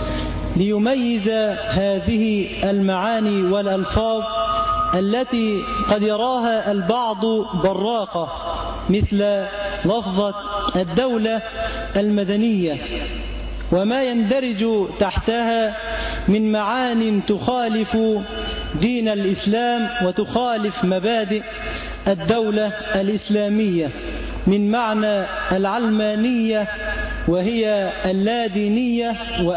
ليميز هذه المعاني والألفاظ التي قد يراها البعض براقة، مثل لفظة الدولة المدنية وما يندرج تحتها من معان تخالف دين الإسلام وتخالف مبادئ الدولة الإسلامية، من معنى العلمانية وهي اللادينية،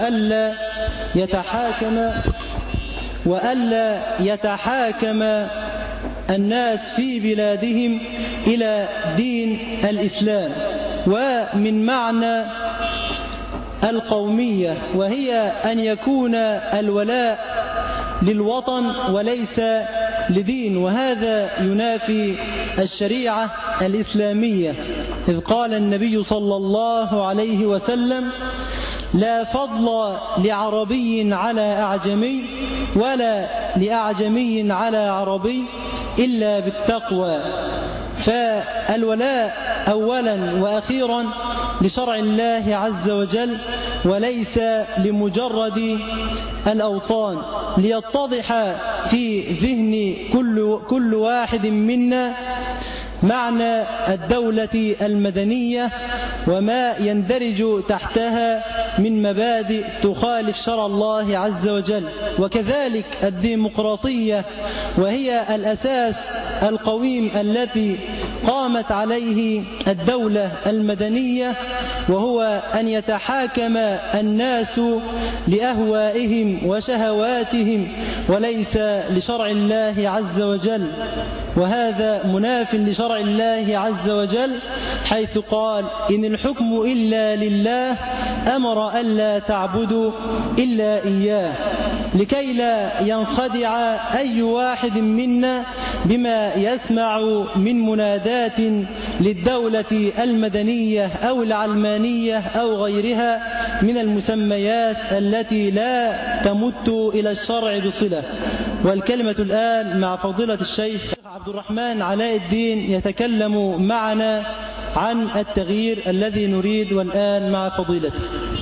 وألا يتحاكم الناس في بلادهم إلى دين الإسلام، ومن معنى القومية وهي أن يكون الولاء للوطن وليس لدين، وهذا ينافي الشريعة الإسلامية، إذ قال النبي صلى الله عليه وسلم: لا فضل لعربي على أعجمي ولا لأعجمي على عربي إلا بالتقوى. فالولاء أولا وأخيرا لشرع الله عز وجل وليس لمجرد الأوطان، ليتضح في ذهن كل واحد منا معنى الدولة المدنية وما يندرج تحتها من مبادئ تخالف شرع الله عز وجل، وكذلك الديمقراطية وهي الأساس القويم التي قامت عليه الدولة المدنية، وهو أن يتحاكم الناس لأهوائهم وشهواتهم وليس لشرع الله عز وجل، وهذا مناف لشرع الله عز وجل، حيث قال: إن الحكم إلا لله أمر ألا تعبدوا إلا إياه، لكي لا ينخدع أي واحد منا بما يسمع من منادات للدولة المدنية أو العلمانية أو غيرها من المسميات التي لا تمت إلى الشرع بصلة. والكلمة الآن مع فضيلة الشيخ عبد الرحمن علاء الدين يتكلم معنا عن التغيير الذي نريد، والآن مع فضيلته.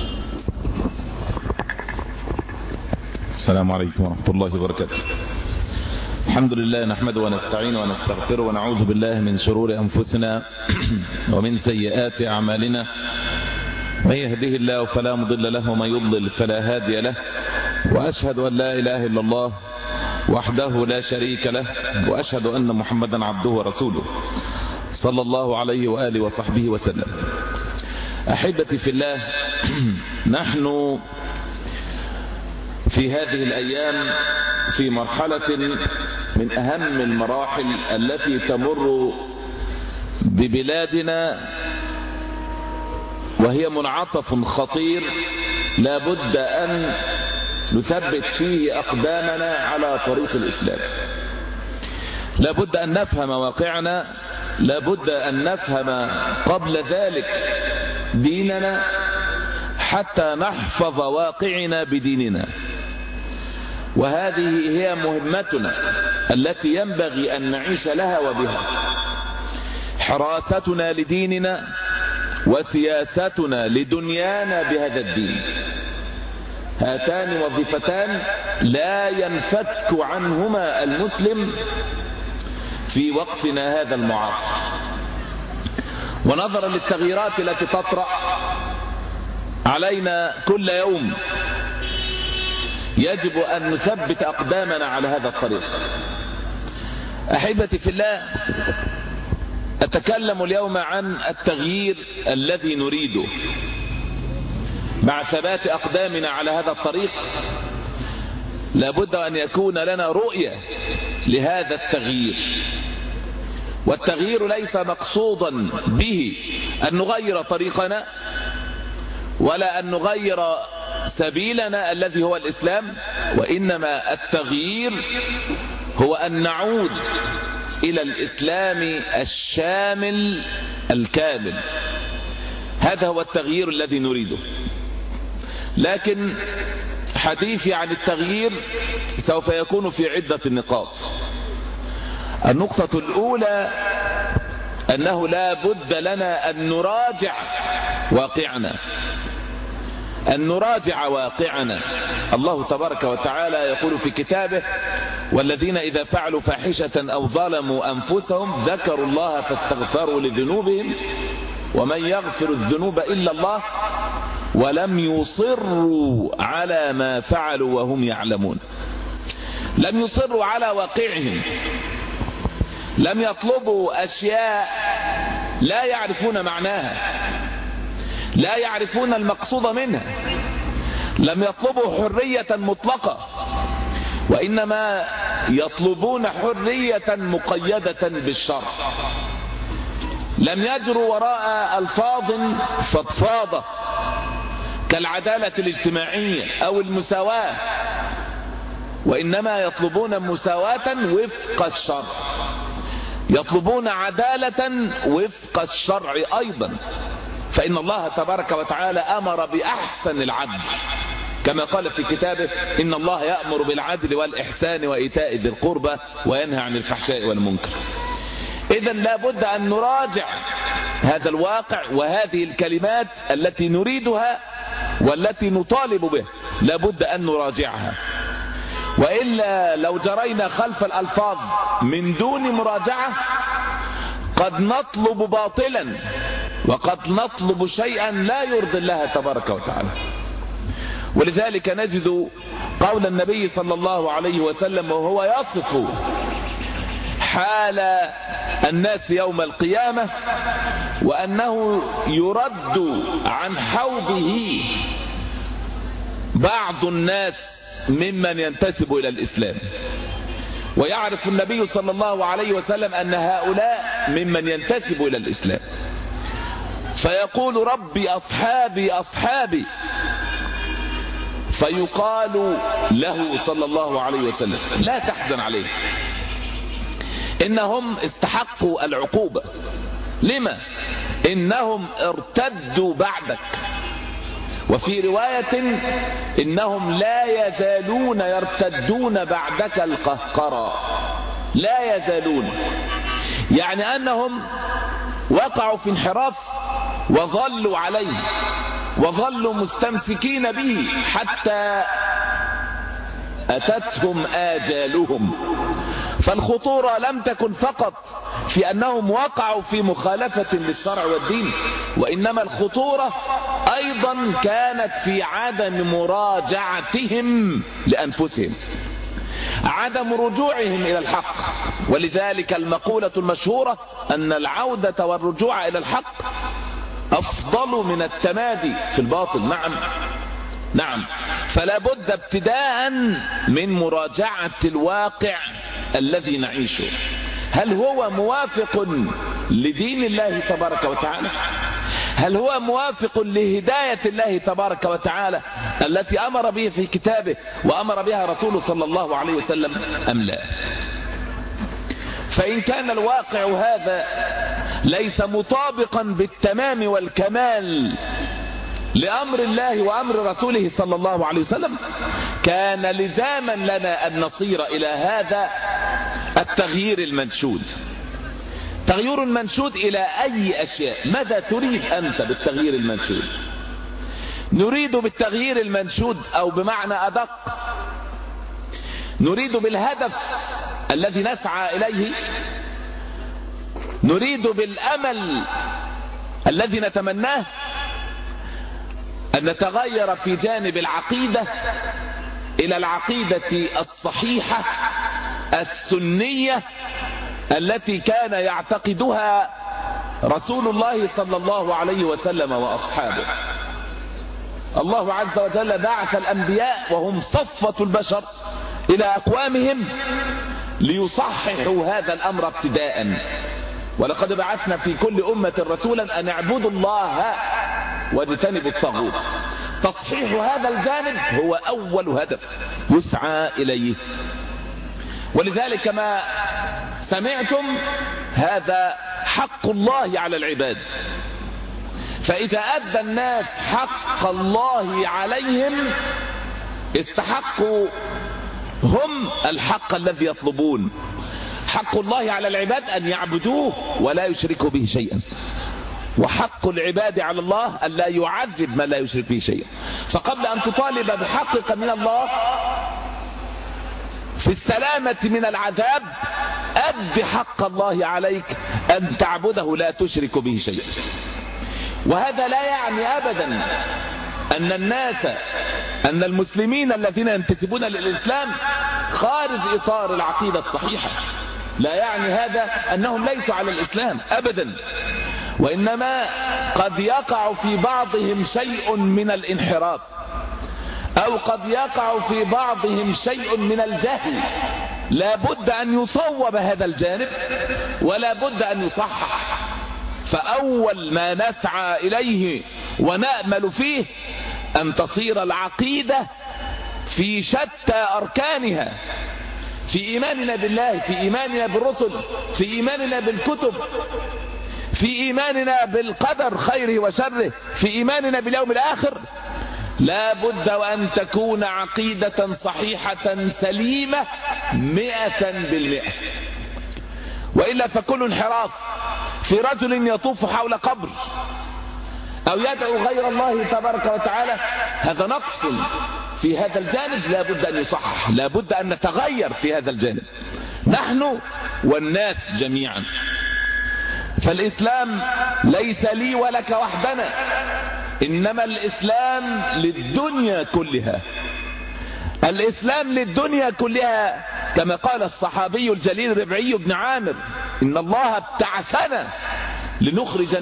السلام عليكم ورحمة الله وبركاته. الحمد لله نحمده ونستعينه ونستغفره ونعوذ بالله من شرور أنفسنا ومن سيئات أعمالنا، من يهده الله فلا مضل له ومن يضلل فلا هادي له، وأشهد أن لا إله إلا الله وحده لا شريك له، وأشهد أن محمدا عبده ورسوله صلى الله عليه وآله وصحبه وسلم. أحبتي في الله، نحن في هذه الأيام في مرحلة من أهم المراحل التي تمر ببلادنا، وهي منعطف خطير لا بد أن نثبت فيه أقدامنا على طريق الإسلام. لا بد أن نفهم واقعنا، لا بد أن نفهم قبل ذلك ديننا حتى نحفظ واقعنا بديننا، وهذه هي مهمتنا التي ينبغي أن نعيش لها وبها، حراستنا لديننا وسياستنا لدنيانا بهذا الدين. هاتان وظيفتان لا ينفك عنهما المسلم في وقتنا هذا المعاصر. ونظرا للتغييرات التي تطرأ علينا كل يوم، يجب أن نثبت أقدامنا على هذا الطريق. أحبتي في الله، أتكلم اليوم عن التغيير الذي نريده. مع ثبات أقدامنا على هذا الطريق لابد أن يكون لنا رؤية لهذا التغيير، والتغيير ليس مقصودا به أن نغير طريقنا ولا أن نغير سبيلنا الذي هو الإسلام، وإنما التغيير هو أن نعود إلى الإسلام الشامل الكامل. هذا هو التغيير الذي نريده. لكن حديثي عن التغيير سوف يكون في عدة نقاط. النقطة الأولى أنه لا بد لنا أن نراجع واقعنا، أن نراجع واقعنا. الله تبارك وتعالى يقول في كتابه: والذين إذا فعلوا فاحشة أو ظلموا أنفسهم ذكروا الله فاستغفروا لذنوبهم ومن يغفر الذنوب إلا الله ولم يصروا على ما فعلوا وهم يعلمون. لم يصروا على واقعهم، لم يطلبوا أشياء لا يعرفون معناها، لا يعرفون المقصود منها، لم يطلبوا حرية مطلقة، وإنما يطلبون حرية مقيدة بالشرع. لم يجروا وراء ألفاظ فضفاضة كالعدالة الاجتماعية أو المساواة، وإنما يطلبون مساواة وفق الشرع، يطلبون عدالة وفق الشرع أيضا، فإن الله تبارك وتعالى أمر بأحسن العدل كما قال في كتابه: إن الله يأمر بالعدل والإحسان وإيتاء ذي القربى وينهى عن الفحشاء والمنكر. إذن لا بد أن نراجع هذا الواقع وهذه الكلمات التي نريدها والتي نطالب بها، لا بد أن نراجعها، وإلا لو جرينا خلف الألفاظ من دون مراجعة قد نطلب باطلا، وقد نطلب شيئا لا يرضي الله تبارك وتعالى. ولذلك نجد قول النبي صلى الله عليه وسلم وهو يصف حال الناس يوم القيامة، وأنه يرد عن حوضه بعض الناس ممن ينتسب إلى الإسلام، ويعرف النبي صلى الله عليه وسلم أن هؤلاء ممن ينتسب إلى الإسلام، فيقول: ربي أصحابي أصحابي، فيقال له صلى الله عليه وسلم: لا تحزن عليه، إنهم استحقوا العقوبة. لما؟ إنهم ارتدوا بعدك. وفي رواية: إنهم لا يزالون يرتدون بعدك القهقرى. لا يزالون، يعني أنهم وقعوا في انحراف وظلوا عليه وظلوا مستمسكين به حتى أتتهم آجالهم. فالخطورة لم تكن فقط في أنهم وقعوا في مخالفة للشرع والدين، وإنما الخطورة أيضا كانت في عدم مراجعتهم لأنفسهم، عدم رجوعهم إلى الحق. ولذلك المقولة المشهورة أن العودة والرجوع إلى الحق أفضل من التمادي في الباطل. نعم، فلا بد ابتداء من مراجعة الواقع الذي نعيشه. هل هو موافق لدين الله تبارك وتعالى؟ هل هو موافق لهداية الله تبارك وتعالى التي أمر به في كتابه وأمر بها رسوله صلى الله عليه وسلم أم لا؟ فإن كان الواقع هذا ليس مطابقا بالتمام والكمال لأمر الله وأمر رسوله صلى الله عليه وسلم، كان لزاما لنا أن نصير إلى هذا التغيير المنشود. تغيير المنشود إلى أي أشياء؟ ماذا تريد أنت بالتغيير المنشود؟ نريد بالتغيير المنشود، أو بمعنى أدق نريد بالهدف الذي نسعى إليه، نريد بالأمل الذي نتمناه أن نتغير في جانب العقيدة إلى العقيدة الصحيحة السنية التي كان يعتقدها رسول الله صلى الله عليه وسلم وأصحابه. الله عز وجل بعث الأنبياء وهم صفوة البشر إلى أقوامهم ليصححوا هذا الأمر ابتداء. ولقد بعثنا في كل أمة رسولا أن اعبدوا الله واجتنبوا الطاغوت. تصحيح هذا الجانب هو أول هدف يسعى إليه. ولذلك ما سمعتم هذا حق الله على العباد، فإذا أدى الناس حق الله عليهم استحقوا هم الحق الذي يطلبون. حق الله على العباد أن يعبدوه ولا يشركوا به شيئا، وحق العباد على الله أن لا يعذب من لا يشرك به شيئا. فقبل أن تطالب بحقك من الله في السلامة من العذاب أد حق الله عليك أن تعبده لا تشرك به شيئا. وهذا لا يعني أبدا أن المسلمين الذين ينتسبون للإسلام خارج إطار العقيدة الصحيحة. لا يعني هذا أنهم ليسوا على الإسلام أبدا، وإنما قد يقع في بعضهم شيء من الانحراف، أو قد يقع في بعضهم شيء من الجهل. لا بد أن يصوب هذا الجانب ولا بد أن يصحح. فأول ما نسعى إليه ونأمل فيه أن تصير العقيدة في شتى أركانها، في إيماننا بالله، في إيماننا بالرسل، في إيماننا بالكتب، في إيماننا بالقدر خيره وشره، في إيماننا باليوم الآخر. لا بد وأن تكون عقيدة صحيحة سليمة 100%، وإلا فكل انحراف في رجل يطوف حول قبر أو يدعو غير الله تبارك وتعالى هذا نقص في هذا الجانب. لا بد أن يصحح، لا بد أن نتغير في هذا الجانب نحن والناس جميعا. فالإسلام ليس لي ولك وحدنا، إنما الإسلام للدنيا كلها. الإسلام للدنيا كلها، كما قال الصحابي الجليل ربعي بن عامر: إن الله ابتعثنا لنخرج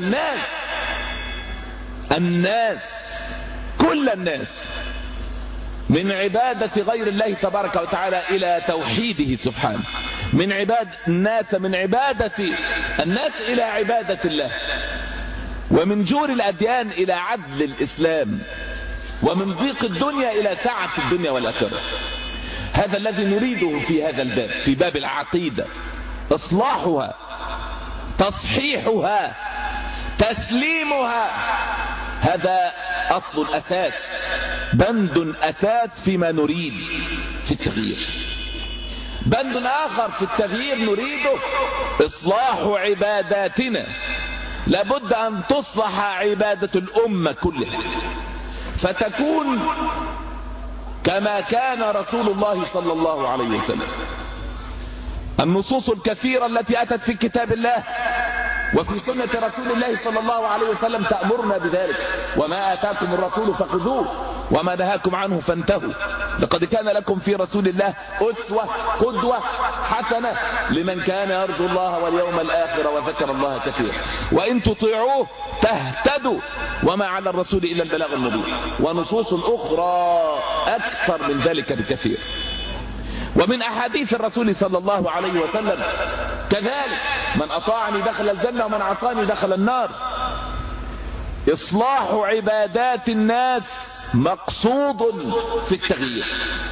الناس كل الناس من عبادة غير الله تبارك وتعالى إلى توحيده سبحانه، من عبادة الناس إلى عبادة الله، ومن جور الأديان إلى عدل الإسلام، ومن ضيق الدنيا إلى سعة الدنيا والآخرة. هذا الذي نريده في هذا الباب، في باب العقيدة: إصلاحها، تصحيحها، تسليمها. هذا أصل الأساس، بند أساس فيما نريد في التغيير. بند آخر في التغيير نريده إصلاح عباداتنا. لابد أن تصلح عبادة الأمة كلها، فتكون كما كان رسول الله صلى الله عليه وسلم. النصوص الكثيرة التي أتت في كتاب الله وفي سنة رسول الله صلى الله عليه وسلم تأمرنا بذلك: وما آتاكم الرسول فخذوه وما نهاكم عنه فانتهوا. لقد كان لكم في رسول الله أسوة قدوة حسنة لمن كان يرجو الله واليوم الآخر وذكر الله كثيرا وإن تطيعوه تهتدوا وما على الرسول إلا البلاغ المبين. ونصوص أخرى أكثر من ذلك بكثير. ومن أحاديث الرسول صلى الله عليه وسلم كذلك: من أطاعني دخل الجنة ومن عصاني دخل النار. إصلاح عبادات الناس مقصود في التغيير.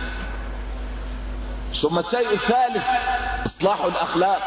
ثم الشيء الثالث إصلاح الأخلاق،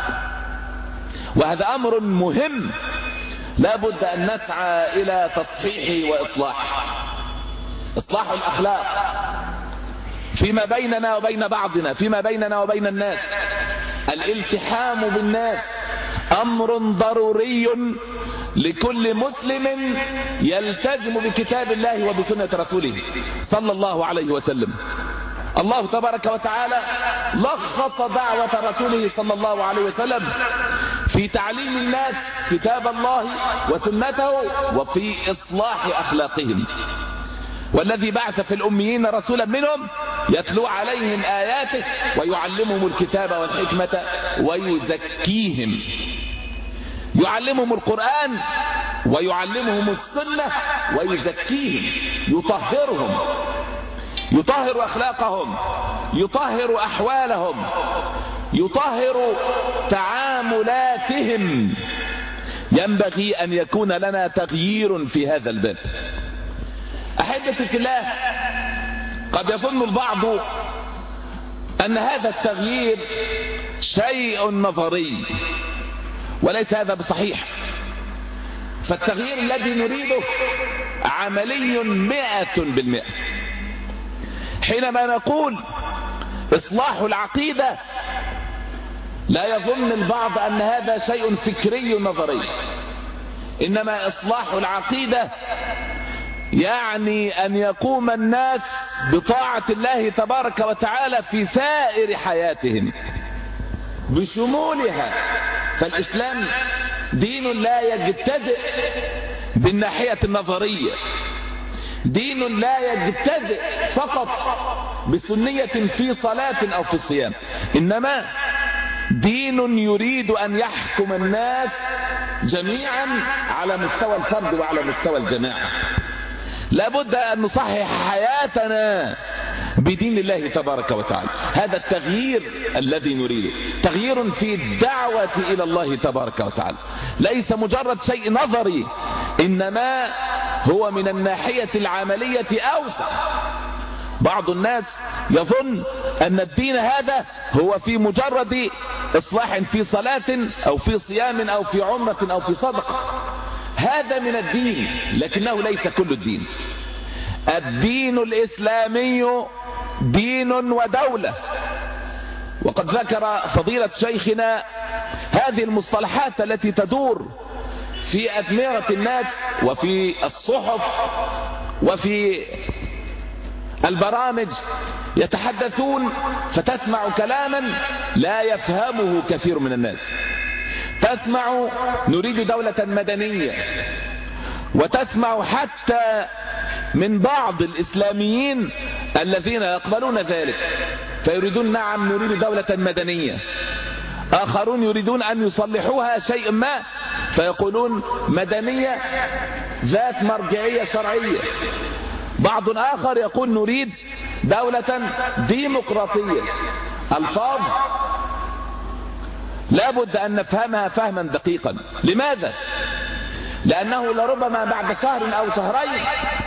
وهذا أمر مهم لا بد أن نسعى إلى تصحيحه وإصلاحه. إصلاح الأخلاق فيما بيننا وبين بعضنا، فيما بيننا وبين الناس. الالتحام بالناس أمر ضروري لكل مسلم يلتزم بكتاب الله وبسنة رسوله صلى الله عليه وسلم. الله تبارك وتعالى لخص دعوة رسوله صلى الله عليه وسلم في تعليم الناس كتاب الله وسنته وفي إصلاح أخلاقهم. والذي بعث في الأميين رسولا منهم يتلو عليهم آياته ويعلمهم الكتاب والحكمة ويزكيهم. يعلمهم القرآن ويعلمهم السنة ويزكيهم، يطهرهم، يطهر أخلاقهم، يطهر أحوالهم، يطهر تعاملاتهم. ينبغي أن يكون لنا تغيير في هذا الباب. أحبتي في الله، قد يظن البعض أن هذا التغيير شيء نظري، وليس هذا بصحيح. فالتغيير الذي نريده عملي 100%. حينما نقول إصلاح العقيدة لا يظن البعض أن هذا شيء فكري نظري، إنما إصلاح العقيدة يعني أن يقوم الناس بطاعة الله تبارك وتعالى في سائر حياتهم بشمولها. فالإسلام دين لا يجتزئ بالناحية النظرية، دين لا يجتزئ فقط بسنية في صلاة أو في الصيام، إنما دين يريد أن يحكم الناس جميعا على مستوى الفرد وعلى مستوى الجماعة. لابد أن نصحح حياتنا بدين الله تبارك وتعالى. هذا التغيير الذي نريده تغيير في الدعوة إلى الله تبارك وتعالى، ليس مجرد شيء نظري، إنما هو من الناحية العملية أوسع. بعض الناس يظن أن الدين هذا هو في مجرد إصلاح في صلاة أو في صيام أو في عمرة أو في صدقة. هذا من الدين، لكنه ليس كل الدين. الدين الإسلامي دين ودولة، وقد ذكر فضيلة شيخنا هذه المصطلحات التي تدور في أدمغة الناس وفي الصحف وفي البرامج، يتحدثون فتسمع كلاما لا يفهمه كثير من الناس. تسمع نريد دولة مدنية، وتسمع حتى من بعض الإسلاميين الذين يقبلون ذلك فيريدون نعم نريد دولة مدنية. آخرون يريدون أن يصلحوها شيء ما فيقولون مدنية ذات مرجعية شرعية. بعض آخر يقول نريد دولة ديمقراطية. ألفاظ لابد أن نفهمها فهما دقيقا. لماذا؟ لأنه لربما بعد شهر أو شهرين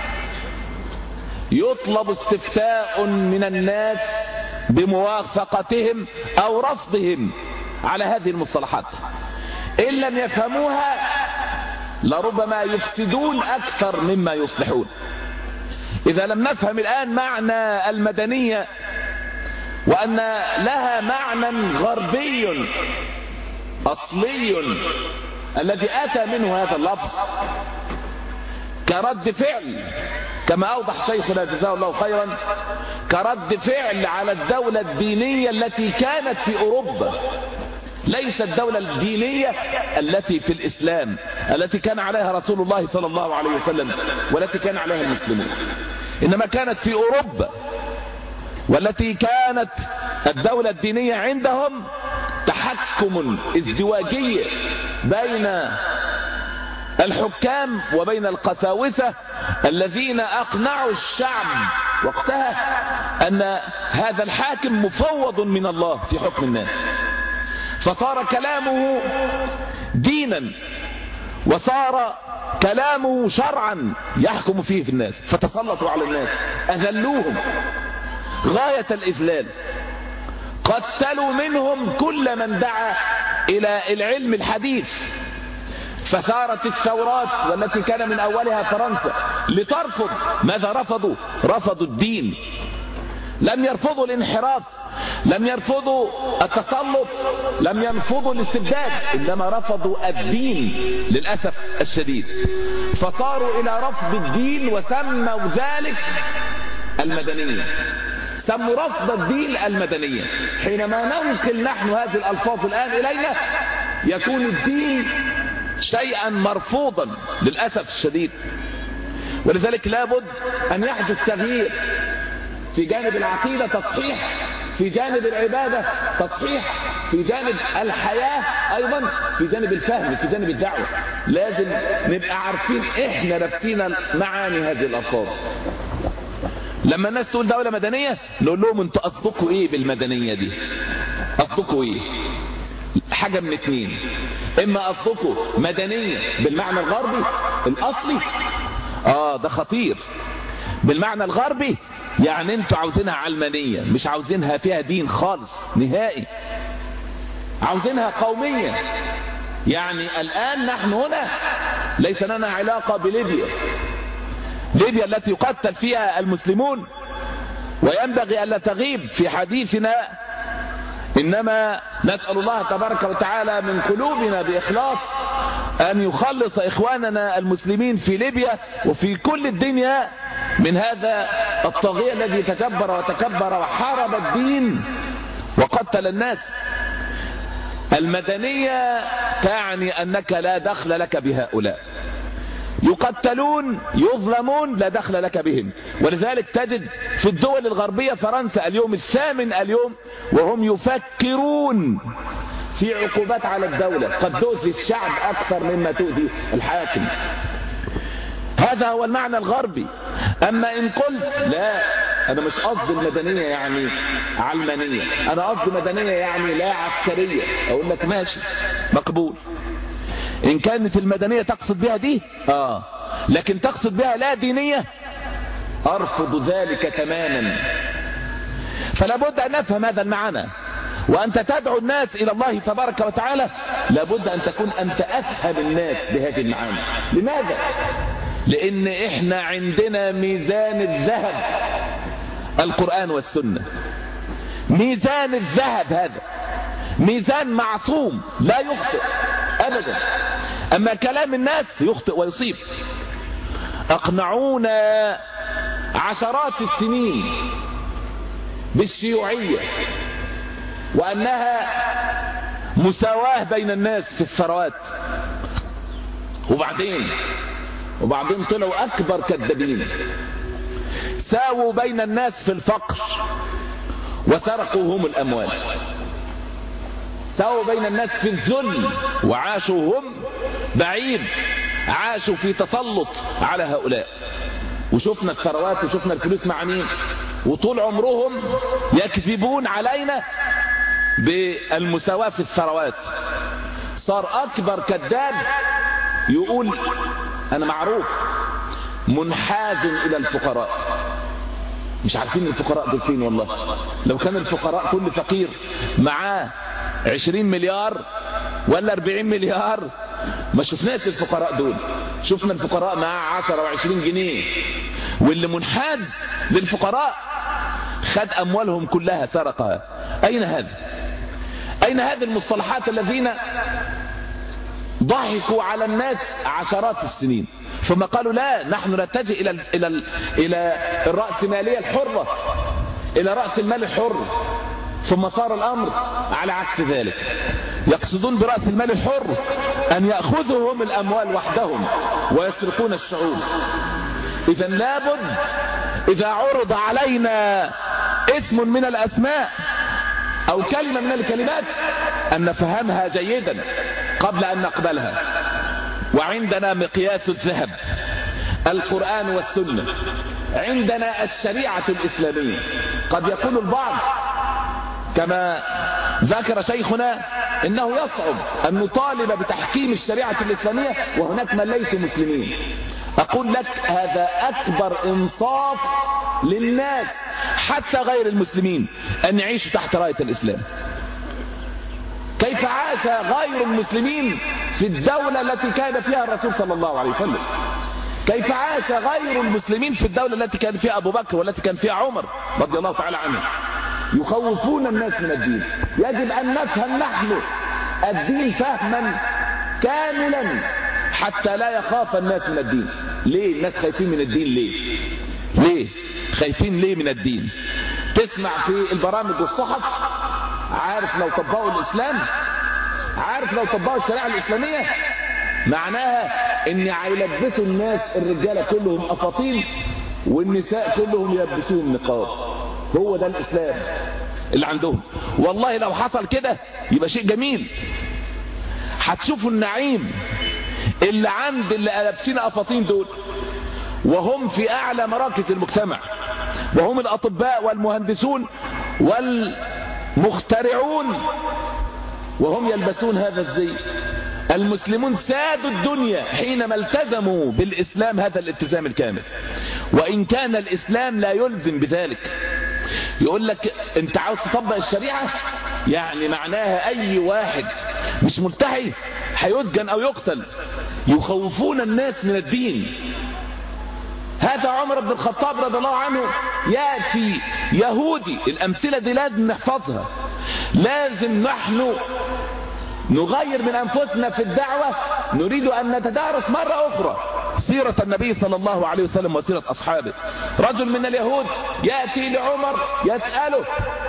يطلب استفتاء من الناس بموافقتهم أو رفضهم على هذه المصطلحات. إن لم يفهموها لربما يفسدون أكثر مما يصلحون. إذا لم نفهم الآن معنى المدنية وأن لها معنى غربي أصلي الذي أتى منه هذا اللفظ كرد فعل، كما أوضح شيخنا جزاه الله خيرا، كرد فعل على الدولة الدينية التي كانت في أوروبا، ليس الدولة الدينية التي في الإسلام التي كان عليها رسول الله صلى الله عليه وسلم والتي كان عليها المسلمون، إنما كانت في أوروبا، والتي كانت الدولة الدينية عندهم تحكم ازدواجي بين الحكام وبين القساوسة الذين أقنعوا الشعب وقتها أن هذا الحاكم مفوض من الله في حكم الناس، فصار كلامه دينا وصار كلامه شرعا يحكم فيه في الناس، فتسلطوا على الناس، أذلوهم غاية الإذلال، قتلوا منهم كل من دعا إلى العلم الحديث. فثارت الثورات والتي كان من أولها فرنسا لترفض ماذا رفضوا؟ رفضوا الدين. لم يرفضوا الانحراف، لم يرفضوا التسلط، لم يرفضوا الاستبداد، إنما رفضوا الدين للأسف الشديد. فصاروا إلى رفض الدين وسموا ذلك المدنية، سموا رفض الدين المدنية. حينما ننقل نحن هذه الألفاظ الآن إلينا يكون الدين شيئا مرفوضا للأسف الشديد. ولذلك لابد أن يحدث تغيير في جانب العقيدة، تصحيح في جانب العبادة، تصحيح في جانب الحياة، أيضا في جانب الفهم، في جانب الدعوة. لازم نبقى عارفين إحنا نفسينا معاني هذه الألفاظ. لما الناس تقول دولة مدنية نقول لهم انتوا قصدكوا ايه بالمدنية دي؟ قصدكوا ايه؟ حاجة من اتنين، اما قصدكوا مدنية بالمعنى الغربي الاصلي، ده خطير. بالمعنى الغربي يعني انتوا عاوزينها علمانية، مش عاوزينها فيها دين خالص نهائي، عاوزينها قومية. يعني الان نحن هنا ليس لنا علاقة بليبيا، ليبيا التي يقتل فيها المسلمون وينبغي ألا تغيب في حديثنا، إنما نسأل الله تبارك وتعالى من قلوبنا بإخلاص أن يخلص إخواننا المسلمين في ليبيا وفي كل الدنيا من هذا الطاغية الذي تجبر وتكبر وحارب الدين وقتل الناس. المدنية تعني أنك لا دخل لك بهؤلاء، يقتلون يظلمون لا دخل لك بهم. ولذلك تجد في الدول الغربية فرنسا اليوم الثامن وهم يفكرون في عقوبات على الدولة قد تؤذي الشعب أكثر مما تؤذي الحاكم. هذا هو المعنى الغربي. أما إن قلت لا أنا مش قصد المدنية يعني علمانية، أنا قصد مدنية يعني لا عسكرية، أقول لك ماشي مقبول. إن كانت المدنية تقصد بها دي لكن تقصد بها لا دينية أرفض ذلك تماما. فلا بد أن نفهم هذا المعنى، وأنت تدعو الناس إلى الله تبارك وتعالى لابد أن تكون أنت أفهم الناس بهذه المعاني. لماذا؟ لأن إحنا عندنا ميزان الذهب القرآن والسنة. ميزان الذهب هذا ميزان معصوم لا يخطئ أبدا. أما كلام الناس يخطئ ويصيب. أقنعونا عشرات السنين بالشيوعية وأنها مساواة بين الناس في الثروات، وبعدين طلعوا أكبر كذابين. ساووا بين الناس في الفقر وسرقوا هم الأموال، ساووا بين الناس في الذل وعاشوا هم بعيد، عاشوا في تسلط على هؤلاء. وشفنا الثروات وشفنا الفلوس مع مين، وطول عمرهم يكذبون علينا بالمساواة في الثروات. صار أكبر كذاب يقول أنا معروف منحاز إلى الفقراء. مش عارفين الفقراء دول فين والله. لو كان الفقراء كل فقير معاه 20 مليار ولا 40 مليار ما شفناش الفقراء دول. شفنا الفقراء معاه 10 و20 جنيه، واللي منحاز للفقراء خد أموالهم كلها سرقها. أين هذا؟ أين هذه المصطلحات الذين ضحكوا على الناس عشرات السنين ثم قالوا لا نحن نتجه إلى الرأسمالية الحرة، إلى رأس المال الحر، ثم صار الأمر على عكس ذلك. يقصدون برأس المال الحر أن يأخذوا هم الأموال وحدهم ويسرقون الشعوب. إذا لابد إذا عرض علينا اسم من الأسماء أو كلمة من الكلمات أن نفهمها جيدا قبل أن نقبلها. وعندنا مقياس الذهب القرآن والسنة، عندنا الشريعة الإسلامية. قد يقول البعض كما ذكر شيخنا إنه يصعب أن نطالب بتحكيم الشريعة الإسلامية وهناك من ليسوا مسلمين. أقول لك هذا أكبر إنصاف للناس حتى غير المسلمين أن يعيشوا تحت راية الإسلام. كيف عاش غير المسلمين في الدولة التي كان فيها الرسول صلى الله عليه وسلم؟ كيف عاش غير المسلمين في الدولة التي كان فيها أبو بكر والتي كان فيها عمر رضي الله تعالى عنه؟ يخوفون الناس من الدين. يجب أن نفهم نحن الدين فهما كاملا حتى لا يخاف الناس من الدين. ليه الناس خايفين من الدين؟ ليه خايفين ليه من الدين؟ تسمع في البرامج والصحف عارف لو طبقوا الإسلام، عارف لو طبقوا الشريعة الإسلامية معناها ان هيلبسوا الناس الرجالة كلهم أفاطين والنساء كلهم يلبسوهم نقاب. هو ده الإسلام اللي عندهم. والله لو حصل كده يبقى شيء جميل. هتشوفوا النعيم اللي عند اللي لابسين أفاطين دول وهم في أعلى مراكز المجتمع، وهم الأطباء والمهندسون والمخترعون، وهم يلبسون هذا الزي. المسلمون سادوا الدنيا حينما التزموا بالإسلام هذا الالتزام الكامل، وإن كان الإسلام لا يلزم بذلك. يقول لك انت عاوز تطبق الشريعة يعني معناها أي واحد مش ملتحي هيسجن أو يقتل. يخوفون الناس من الدين. هذا عمر بن الخطاب رضي الله عنه يأتي يهودي. الأمثلة دي لازم نحفظها. لازم نحن نغير من أنفسنا في الدعوة. نريد أن نتدارس مرة أخرى سيرة النبي صلى الله عليه وسلم وسيرة أصحابه. رجل من اليهود يأتي لعمر يسأله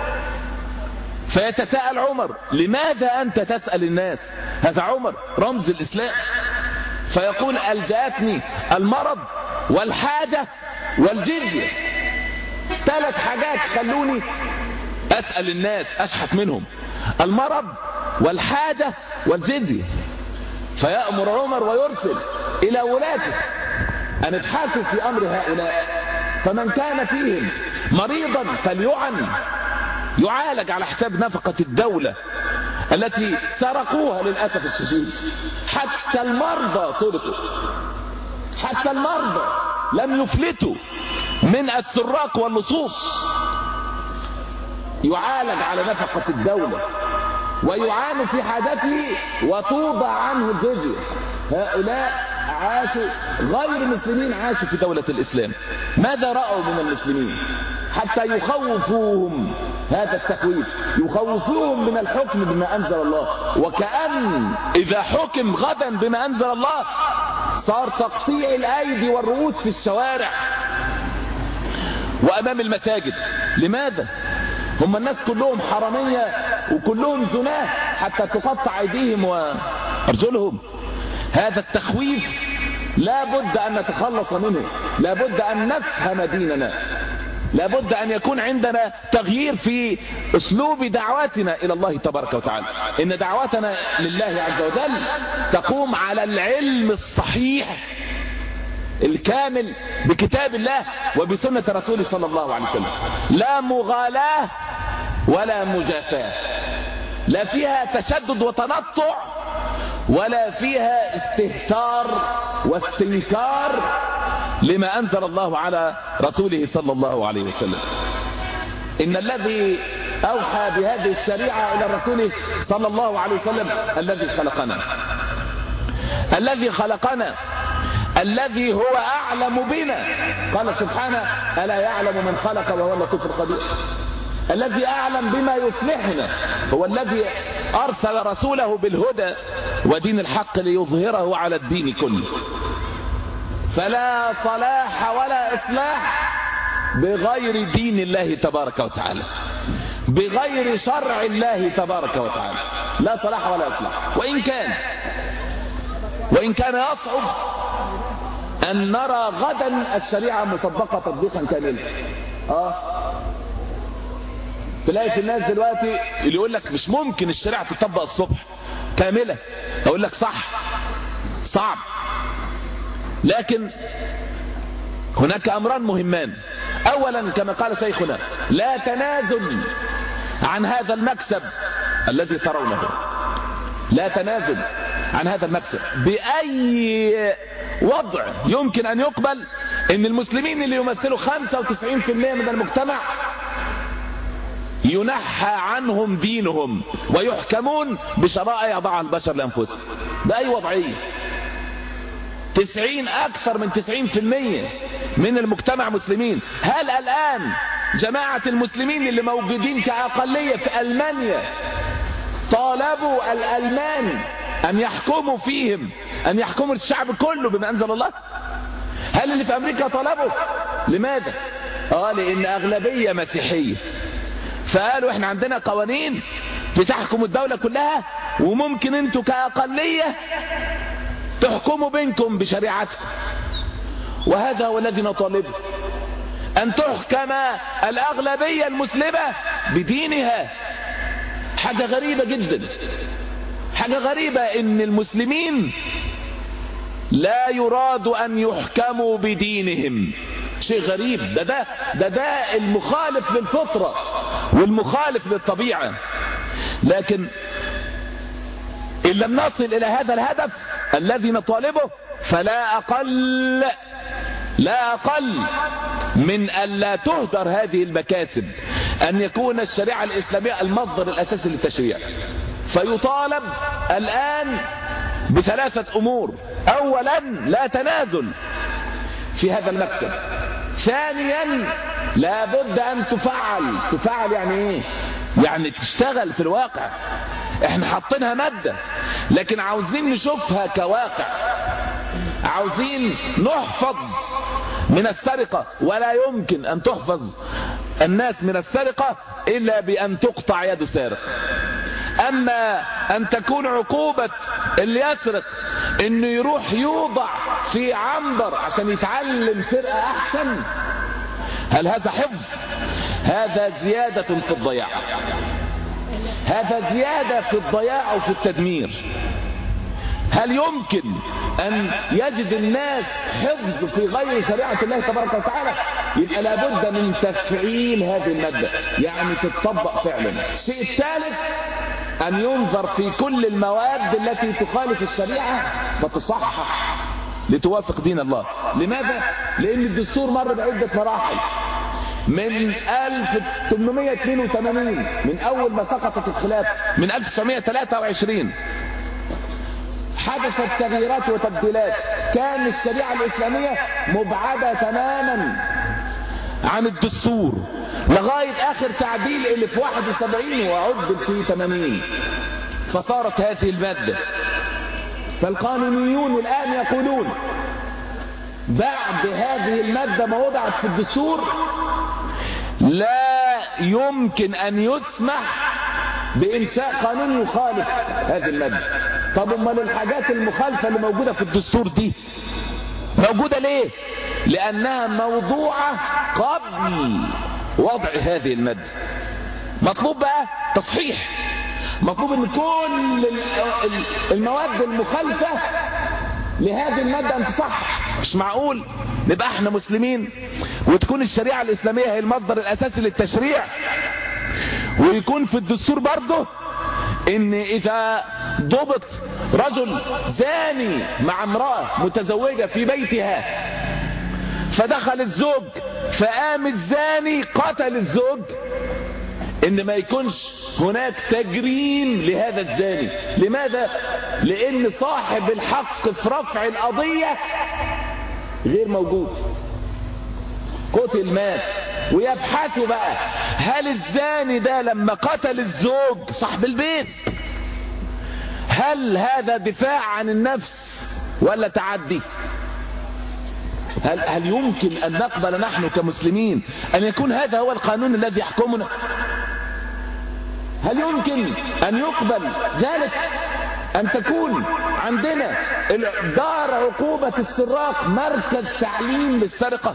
فيتساءل عمر لماذا أنت تسأل الناس؟ هذا عمر رمز الإسلام. فيقول ألجأتني المرض والحاجة والجزية، 3 حاجات خلوني أسأل الناس أشحت منهم، المرض والحاجة والجزية. فيأمر عمر ويرسل إلى ولاته أن ابحثوا في أمر هؤلاء، فمن كان فيهم مريضا يعالج على حساب نفقة الدولة التي سرقوها للأسف الشديد. حتى المرضى سرقوا، حتى المرضى لم يفلتوا من السراق واللصوص. يعالج على نفقة الدولة ويعان في حاجته وتوضع عنه الجزية. هؤلاء عاشوا غير مسلمين، عاشوا في دولة الإسلام. ماذا رأوا من المسلمين حتى يخوفوهم؟ هذا التخويف يخوفوهم من الحكم بما أنزل الله، وكأن إذا حكم غدا بما أنزل الله صار تقطيع الأيدي والرؤوس في الشوارع وأمام المساجد. لماذا؟ هم الناس كلهم حرامية وكلهم زناه حتى تقطع أيديهم وأرجلهم؟ هذا التخويف لا بد أن نتخلص منه، لا بد أن نفهم ديننا، لا بد أن يكون عندنا تغيير في أسلوب دعواتنا إلى الله تبارك وتعالى. إن دعواتنا لله عز وجل تقوم على العلم الصحيح الكامل بكتاب الله وبسنة رسوله صلى الله عليه وسلم، لا مغالاة ولا مجافاة، لا فيها تشدد وتنطع ولا فيها استهتار واستنكار لما أنزل الله على رسوله صلى الله عليه وسلم. إن الذي أوحى بهذه الشريعة إلى رسوله صلى الله عليه وسلم الذي خلقنا، الذي خلقنا، الذي هو أعلم بنا. قال سبحانه: ألا يعلم من خلق وهو اللطيف الخبير. الذي أعلم بما يصلحنا هو الذي أرسل رسوله بالهدى ودين الحق ليظهره على الدين كله. فلا صلاح ولا إصلاح بغير دين الله تبارك وتعالى، بغير شرع الله تبارك وتعالى، لا صلاح ولا إصلاح. وإن كان يصعب أن نرى غدا الشريعة مطبقة تطبيقا كاملا. تلاقي في الناس دلوقتي اللي يقول لك مش ممكن الشريعة تطبق الصبح كاملة، اقول لك صح، صعب، لكن هناك امران مهمان. اولا كما قال شيخنا: لا تنازل عن هذا المكسب الذي ترونه، لا تنازل عن هذا المكسب بأي وضع يمكن أن يقبل. إن المسلمين اللي يمثلوا 95% من المجتمع ينحى عنهم دينهم ويحكمون بشرائع يضعها البشر لأنفسهم بأي وضعية. 90 أكثر من 90% من المجتمع مسلمين. هل الآن جماعة المسلمين اللي موجودين كأقلية في ألمانيا طالبوا الألمان أن يحكموا فيهم، أن يحكموا الشعب كله بما أنزل الله؟ هل اللي في أمريكا طلبوا؟ لماذا؟ لأن أغلبية مسيحية، فقالوا احنا عندنا قوانين بتحكم الدولة كلها، وممكن انتوا كأقلية تحكموا بينكم بشريعتكم. وهذا هو الذي نطالبه، أن تحكم الأغلبية المسلمة بدينها. حاجة غريبة جدا، حاجة غريبة ان المسلمين لا يراد ان يحكموا بدينهم. شيء غريب، ده المخالف للفطرة والمخالف للطبيعة. لكن ان لم نصل الى هذا الهدف الذي نطالبه فلا اقل من ان لا تهدر هذه المكاسب، ان يكون الشريعة الاسلامية المصدر الاساسي للتشريع. فيطالب الآن ب3 أمور. أولا لا تنازل في هذا المكسب. ثانيا لا بد أن تفعل يعني ايه؟ يعني تشتغل في الواقع. احنا حاطينها مادة لكن عاوزين نشوفها كواقع، عاوزين نحفظ من السرقة، ولا يمكن أن تحفظ الناس من السرقة إلا بأن تقطع يد سارق. أما أن تكون عقوبة اللي يسرق انه يروح يوضع في عنبر عشان يتعلم سرقة احسن؟ هل هذا حفظ؟ هذا زيادة في الضياع، هذا زيادة في الضياع وفي التدمير. هل يمكن ان يجد الناس حفظ في غير شريعة الله تبارك وتعالى؟ يبقى لابد من تفعيل هذه المادة، يعني تتطبق فعلا. الشيء الثالث ان ينظر في كل المواد التي تخالف الشريعة فتصحح لتوافق دين الله. لماذا؟ لان الدستور مر بعدة مراحل. من 1882 من اول ما سقطت الخلافة، من 1923 حدثت تغييرات وتبديلات. كان الشريعة الإسلامية مبعدة تماما عن الدستور لغاية آخر تعديل اللي في 71 وعدل في 80، فصارت هذه المادة. فالقانونيون الآن يقولون بعد هذه المادة ما وضعت في الدستور لا يمكن أن يسمح بإنشاء قانون يخالف هذه المادة. طب امال الحاجات المخالفة اللي موجودة في الدستور دي موجودة ليه؟ لأنها موضوعة قبل وضع هذه المادة. مطلوب بقى تصحيح، مطلوب ان كل المواد المخالفة لهذه المادة ان تصحح. مش معقول نبقى احنا مسلمين وتكون الشريعة الإسلامية هي المصدر الأساسي للتشريع، ويكون في الدستور برضه ان اذا ضبط رجل زاني مع امرأة متزوجة في بيتها فدخل الزوج فقام الزاني قتل الزوج، ان ما يكونش هناك تجريم لهذا الزاني. لماذا؟ لان صاحب الحق في رفع القضية غير موجود، قتل مات. ويبحثوا بقى هل الزاني ده لما قتل الزوج صاحب البيت هل هذا دفاع عن النفس ولا تعدي؟ هل يمكن ان نقبل نحن كمسلمين ان يكون هذا هو القانون الذي يحكمنا؟ هل يمكن ان يقبل ذلك ان تكون عندنا دار عقوبة السراق مركز تعليم للسرقة؟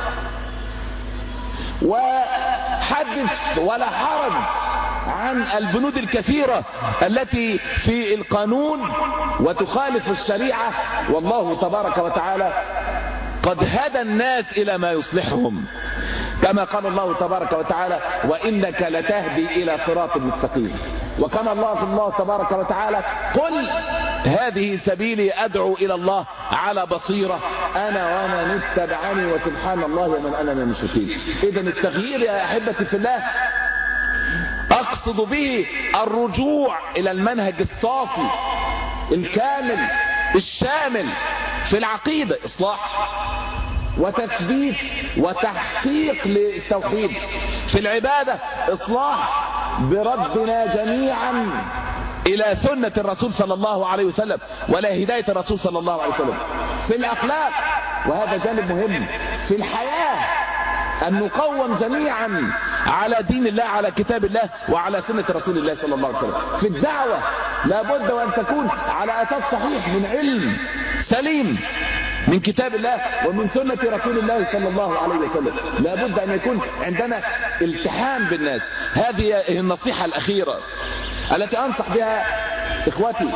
وحدث ولا حرج عن البنود الكثيرة التي في القانون وتخالف الشريعة، والله تبارك وتعالى قد هدى الناس إلى ما يصلحهم، كما قال الله تبارك وتعالى وإنك لتهدي إلى صراط مستقيم. وكما الله تبارك وتعالى قل هذه سبيلي أدعو إلى الله على بصيرة أنا ومن اتبعني وسبحان الله ومن أنا من المشركين. إذن التغيير يا أحبتي في الله أقصد به الرجوع إلى المنهج الصافي الكامل الشامل في العقيدة، إصلاح وتثبيت وتحقيق للتوحيد، في العبادة إصلاح بردنا جميعا إلى سنة الرسول صلى الله عليه وسلم ولا هداية الرسول صلى الله عليه وسلم، في الأخلاق وهذا جانب مهم، في الحياة أن نقوم جميعا على دين الله على كتاب الله وعلى سنة رسول الله صلى الله عليه وسلم، في الدعوة لابد وأن تكون على أساس صحيح من علم سليم من كتاب الله ومن سنة رسول الله صلى الله عليه وسلم. لابد أن يكون عندنا التحام بالناس. هذه النصيحة الأخيرة التي أنصح بها إخوتي.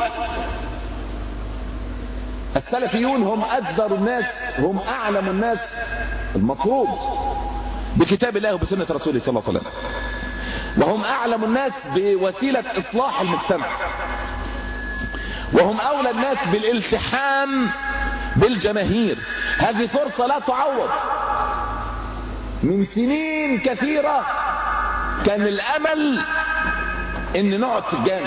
السلفيون هم أجدر الناس، هم أعلم الناس المفروض بكتاب الله وبسنة رسوله صلى الله عليه وسلم، وهم أعلم الناس بوسيلة إصلاح المجتمع، وهم أولى الناس بالالتحام بالجماهير. هذه فرصة لا تعوض. من سنين كثيرة كان الأمل إن نقعد في الجامع،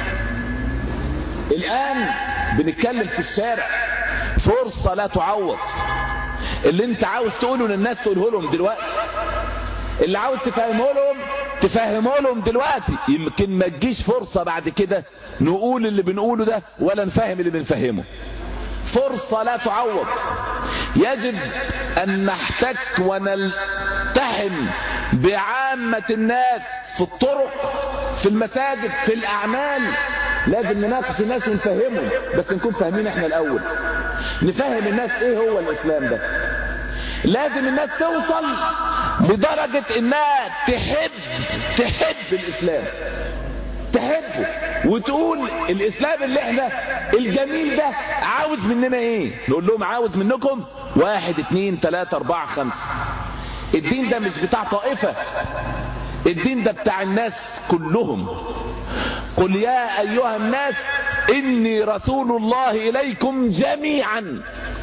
الآن بنتكلم في الشارع. فرصة لا تعوض. اللي انت عاوز تقوله للناس تقوله لهم دلوقتي، اللي عاوز تفهمه لهم دلوقتي. يمكن ما تجيش فرصة بعد كده نقول اللي بنقوله ده ولا نفهم اللي بنفهمه. فرصة لا تعوض. يجب أن نحتك ونلتحم بعامة الناس في الطرق، في المساجد، في الأعمال، لازم نناقش الناس ونفهمهم، بس نكون فاهمين احنا الاول، نفهم الناس ايه هو الاسلام ده. لازم الناس توصل لدرجة انها تحب الاسلام، تحبه وتقول الاسلام اللي احنا الجميل ده عاوز مننا ايه. نقول لهم عاوز منكم 1 2 3 4 5. الدين ده مش بتاع طائفة، الدين ده بتاع الناس كلهم. قل يا ايها الناس اني رسول الله اليكم جميعا.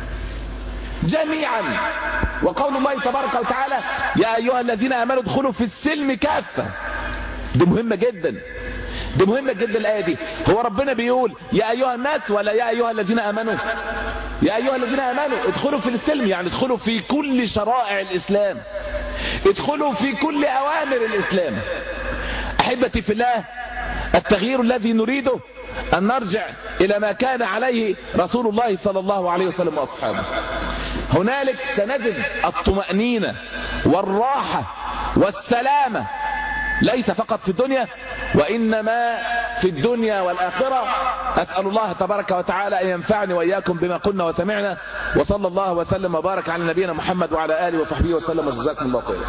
وقول الله تبارك وتعالى يا ايها الذين امنوا ادخلوا في السلم كافة. دي مهمة جدا، دي مهمة جدا الآية دي. هو ربنا بيقول يا أيها الناس ولا يا أيها الذين آمنوا؟ يا أيها الذين آمنوا ادخلوا في السلم، يعني ادخلوا في كل شرائع الإسلام، ادخلوا في كل أوامر الإسلام. أحبتي في الله، التغيير الذي نريده أن نرجع إلى ما كان عليه رسول الله صلى الله عليه وسلم وأصحابه. هنالك سنجد الطمأنينة والراحة والسلامة، ليس فقط في الدنيا وإنما في الدنيا والآخرة. أسأل الله تبارك وتعالى أن ينفعني وإياكم بما قلنا وسمعنا، وصلى الله وسلم وبارك على نبينا محمد وعلى آله وصحبه وسلم، وجزاكم الله خيرا.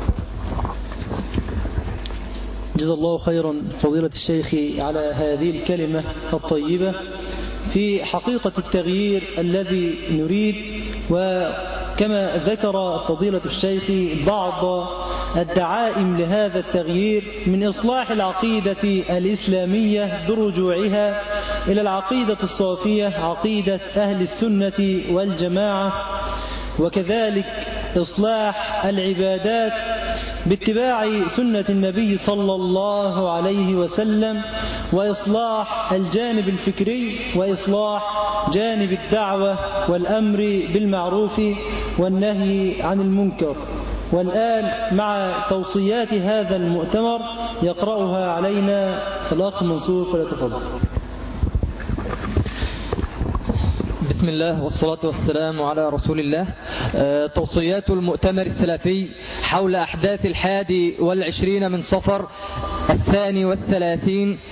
جزا الله خيرا فضيلة الشيخ على هذه الكلمة الطيبة في حقيقة التغيير الذي نريد. وكما ذكر فضيلة الشيخ بعض الدعائم لهذا التغيير من إصلاح العقيدة الإسلامية برجوعها إلى العقيدة الصافية، عقيدة أهل السنة والجماعة، وكذلك إصلاح العبادات باتباع سنة النبي صلى الله عليه وسلم، وإصلاح الجانب الفكري، وإصلاح جانب الدعوة والأمر بالمعروف والنهي عن المنكر. والآن مع توصيات هذا المؤتمر يقرأها علينا الأخ منصور، فليتفضل. بسم الله والصلاة والسلام على رسول الله. توصيات المؤتمر السلفي حول أحداث 21 من صفر 32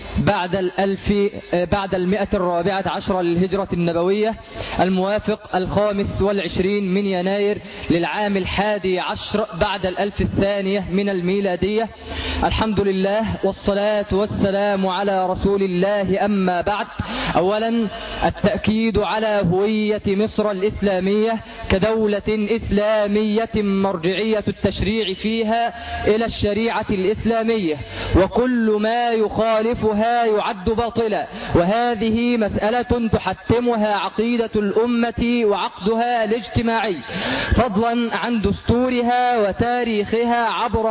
بعد 114 للهجرة النبوية، الموافق 25 من يناير للعام 11 بعد 1002 من الميلادية. الحمد لله والصلاة والسلام على رسول الله. أما بعد، أولا التأكيد على هوية مصر الإسلامية كدولة إسلامية مرجعية التشريع فيها إلى الشريعة الإسلامية، وكل ما يخالفها يعد باطلا، وهذه مسألة تحتمها عقيدة الأمة وعقدها الاجتماعي، فضلا عن دستورها وتاريخها عبر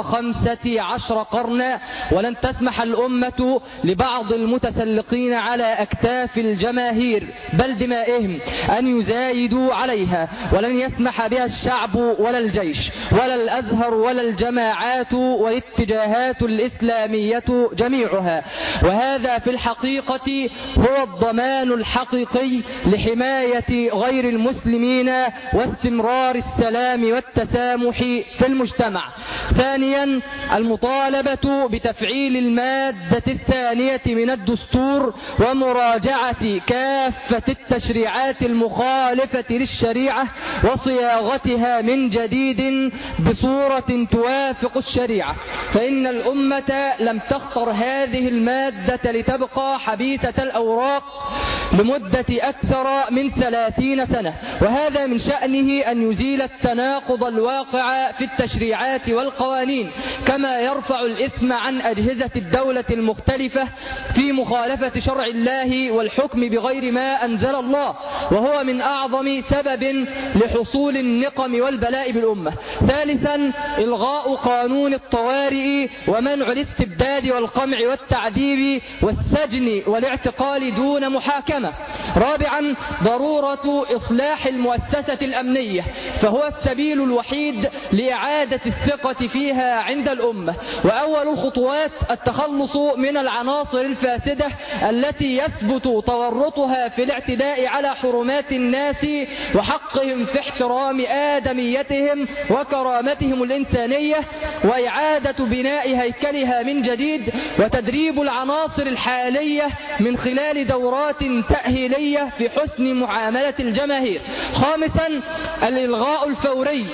15 قرنا. ولن تسمح الأمة لبعض المتسلقين على أكتاف الجماهير بل دمائهم أن يزايدوا عليها، ولن يسمح بها الشعب ولا الجيش ولا الأزهر ولا الجماعات والاتجاهات الإسلامية جميعها. وهذا في الحقيقة هو الضمان الحقيقي لحماية غير المسلمين واستمرار السلام والتسامح في المجتمع. ثانيا، المطالبة بتفعيل المادة 2 من الدستور ومراجعة كافة التشريعات المخالفة للشريعة وصياغتها من جديد بصورة توافق الشريعة، فإن الأمة لم تختر هذه المادة لتبقى حبيسة الأوراق لمدة أكثر من 30 سنة، وهذا من شأنه أن يزيل التناقض الواقع في التشريعات والقوانين، كما يرفع الإثم عن أجهزة الدولة المختلفة في مخالفة شرع الله والحكم بغير ما أنزل الله، وهو من أعظم سبب لحصول النقم والبلاء بالأمة. ثالثا، إلغاء قانون الطوارئ ومنع الاستبداد والقمع والتعذيب والسجن والاعتقال دون محاكمة. رابعا، ضرورة إصلاح المؤسسة الأمنية، فهو السبيل الوحيد لإعادة الثقة فيها عند الأمة، وأول الخطوات التخلص من العناصر الفاسدة التي يثبت تورطها في الاعتداء على حرمات الناس وحقهم في احترام آدميتهم وكرامتهم الإنسانية، وإعادة بناء هيكلها من جديد، وتدريب العناصر مصر الحالية من خلال دورات تأهيلية في حسن معاملة الجماهير. خامسا الإلغاء الفوري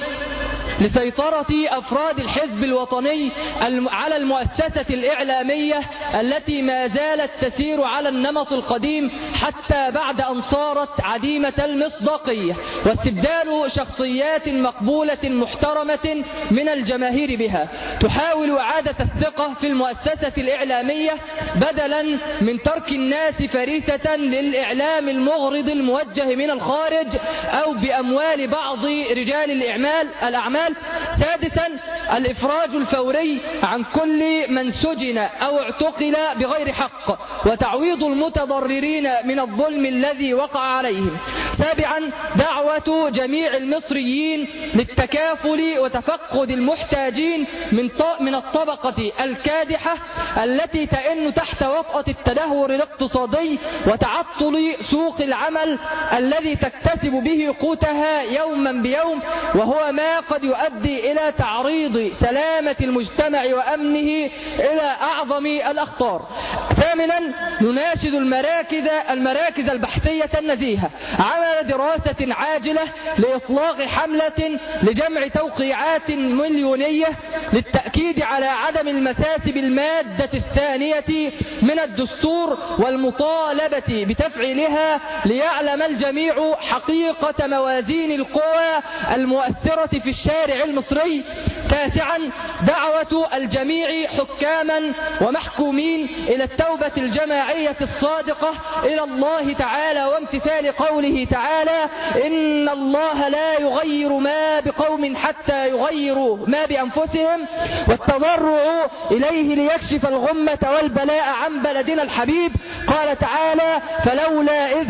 لسيطرة أفراد الحزب الوطني على المؤسسة الإعلامية التي ما زالت تسير على النمط القديم حتى بعد أن صارت عديمة المصداقية، واستبدال شخصيات مقبولة محترمة من الجماهير بها تحاول إعادة الثقة في المؤسسة الإعلامية بدلا من ترك الناس فريسة للإعلام المغرض الموجه من الخارج أو بأموال بعض رجال الأعمال. سادسا الإفراج الفوري عن كل من سجن أو اعتقل بغير حق وتعويض المتضررين من الظلم الذي وقع عليهم. سابعا دعوة جميع المصريين للتكافل وتفقد المحتاجين من الطبقة الكادحة التي تئن تحت وطأة التدهور الاقتصادي وتعطل سوق العمل الذي تكتسب به قوتها يوما بيوم، وهو ما قد يؤدي إلى تعريض سلامة المجتمع وأمنه إلى أعظم الأخطار. ثامنا نناشد المراكز البحثية النزيهة عمل دراسة عاجلة لإطلاق حملة لجمع توقيعات مليونية للتأكيد على عدم المساس بالمادة الثانية من الدستور والمطالبة بتفعيلها ليعلم الجميع حقيقة موازين القوى المؤثرة في الشارع المصري. تاسعا دعوة الجميع حكاما ومحكومين إلى التوبة الجماعية الصادقة إلى الله تعالى وامتثال قوله تعالى إن الله لا يغير ما بقوم حتى يغيروا ما بأنفسهم، والتضرع إليه ليكشف الغمة والبلاء عن بلدنا الحبيب. قال تعالى فلولا إذ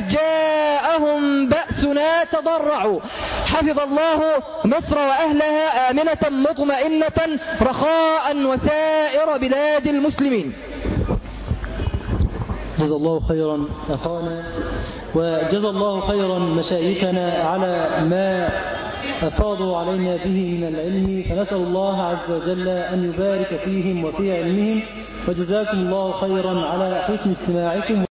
جاءهم بأسنا تضرعوا. حفظ الله مصر وأهلها آمنة مطمئنة رخاء وسائر بلاد المسلمين. جزا الله خيرا أخانا، وجزا الله خيرا مشايخنا على ما أفاضوا علينا به من العلم، فنسأل الله عز وجل أن يبارك فيهم وفي علمهم، وجزاكم الله خيرا على حسن استماعكم.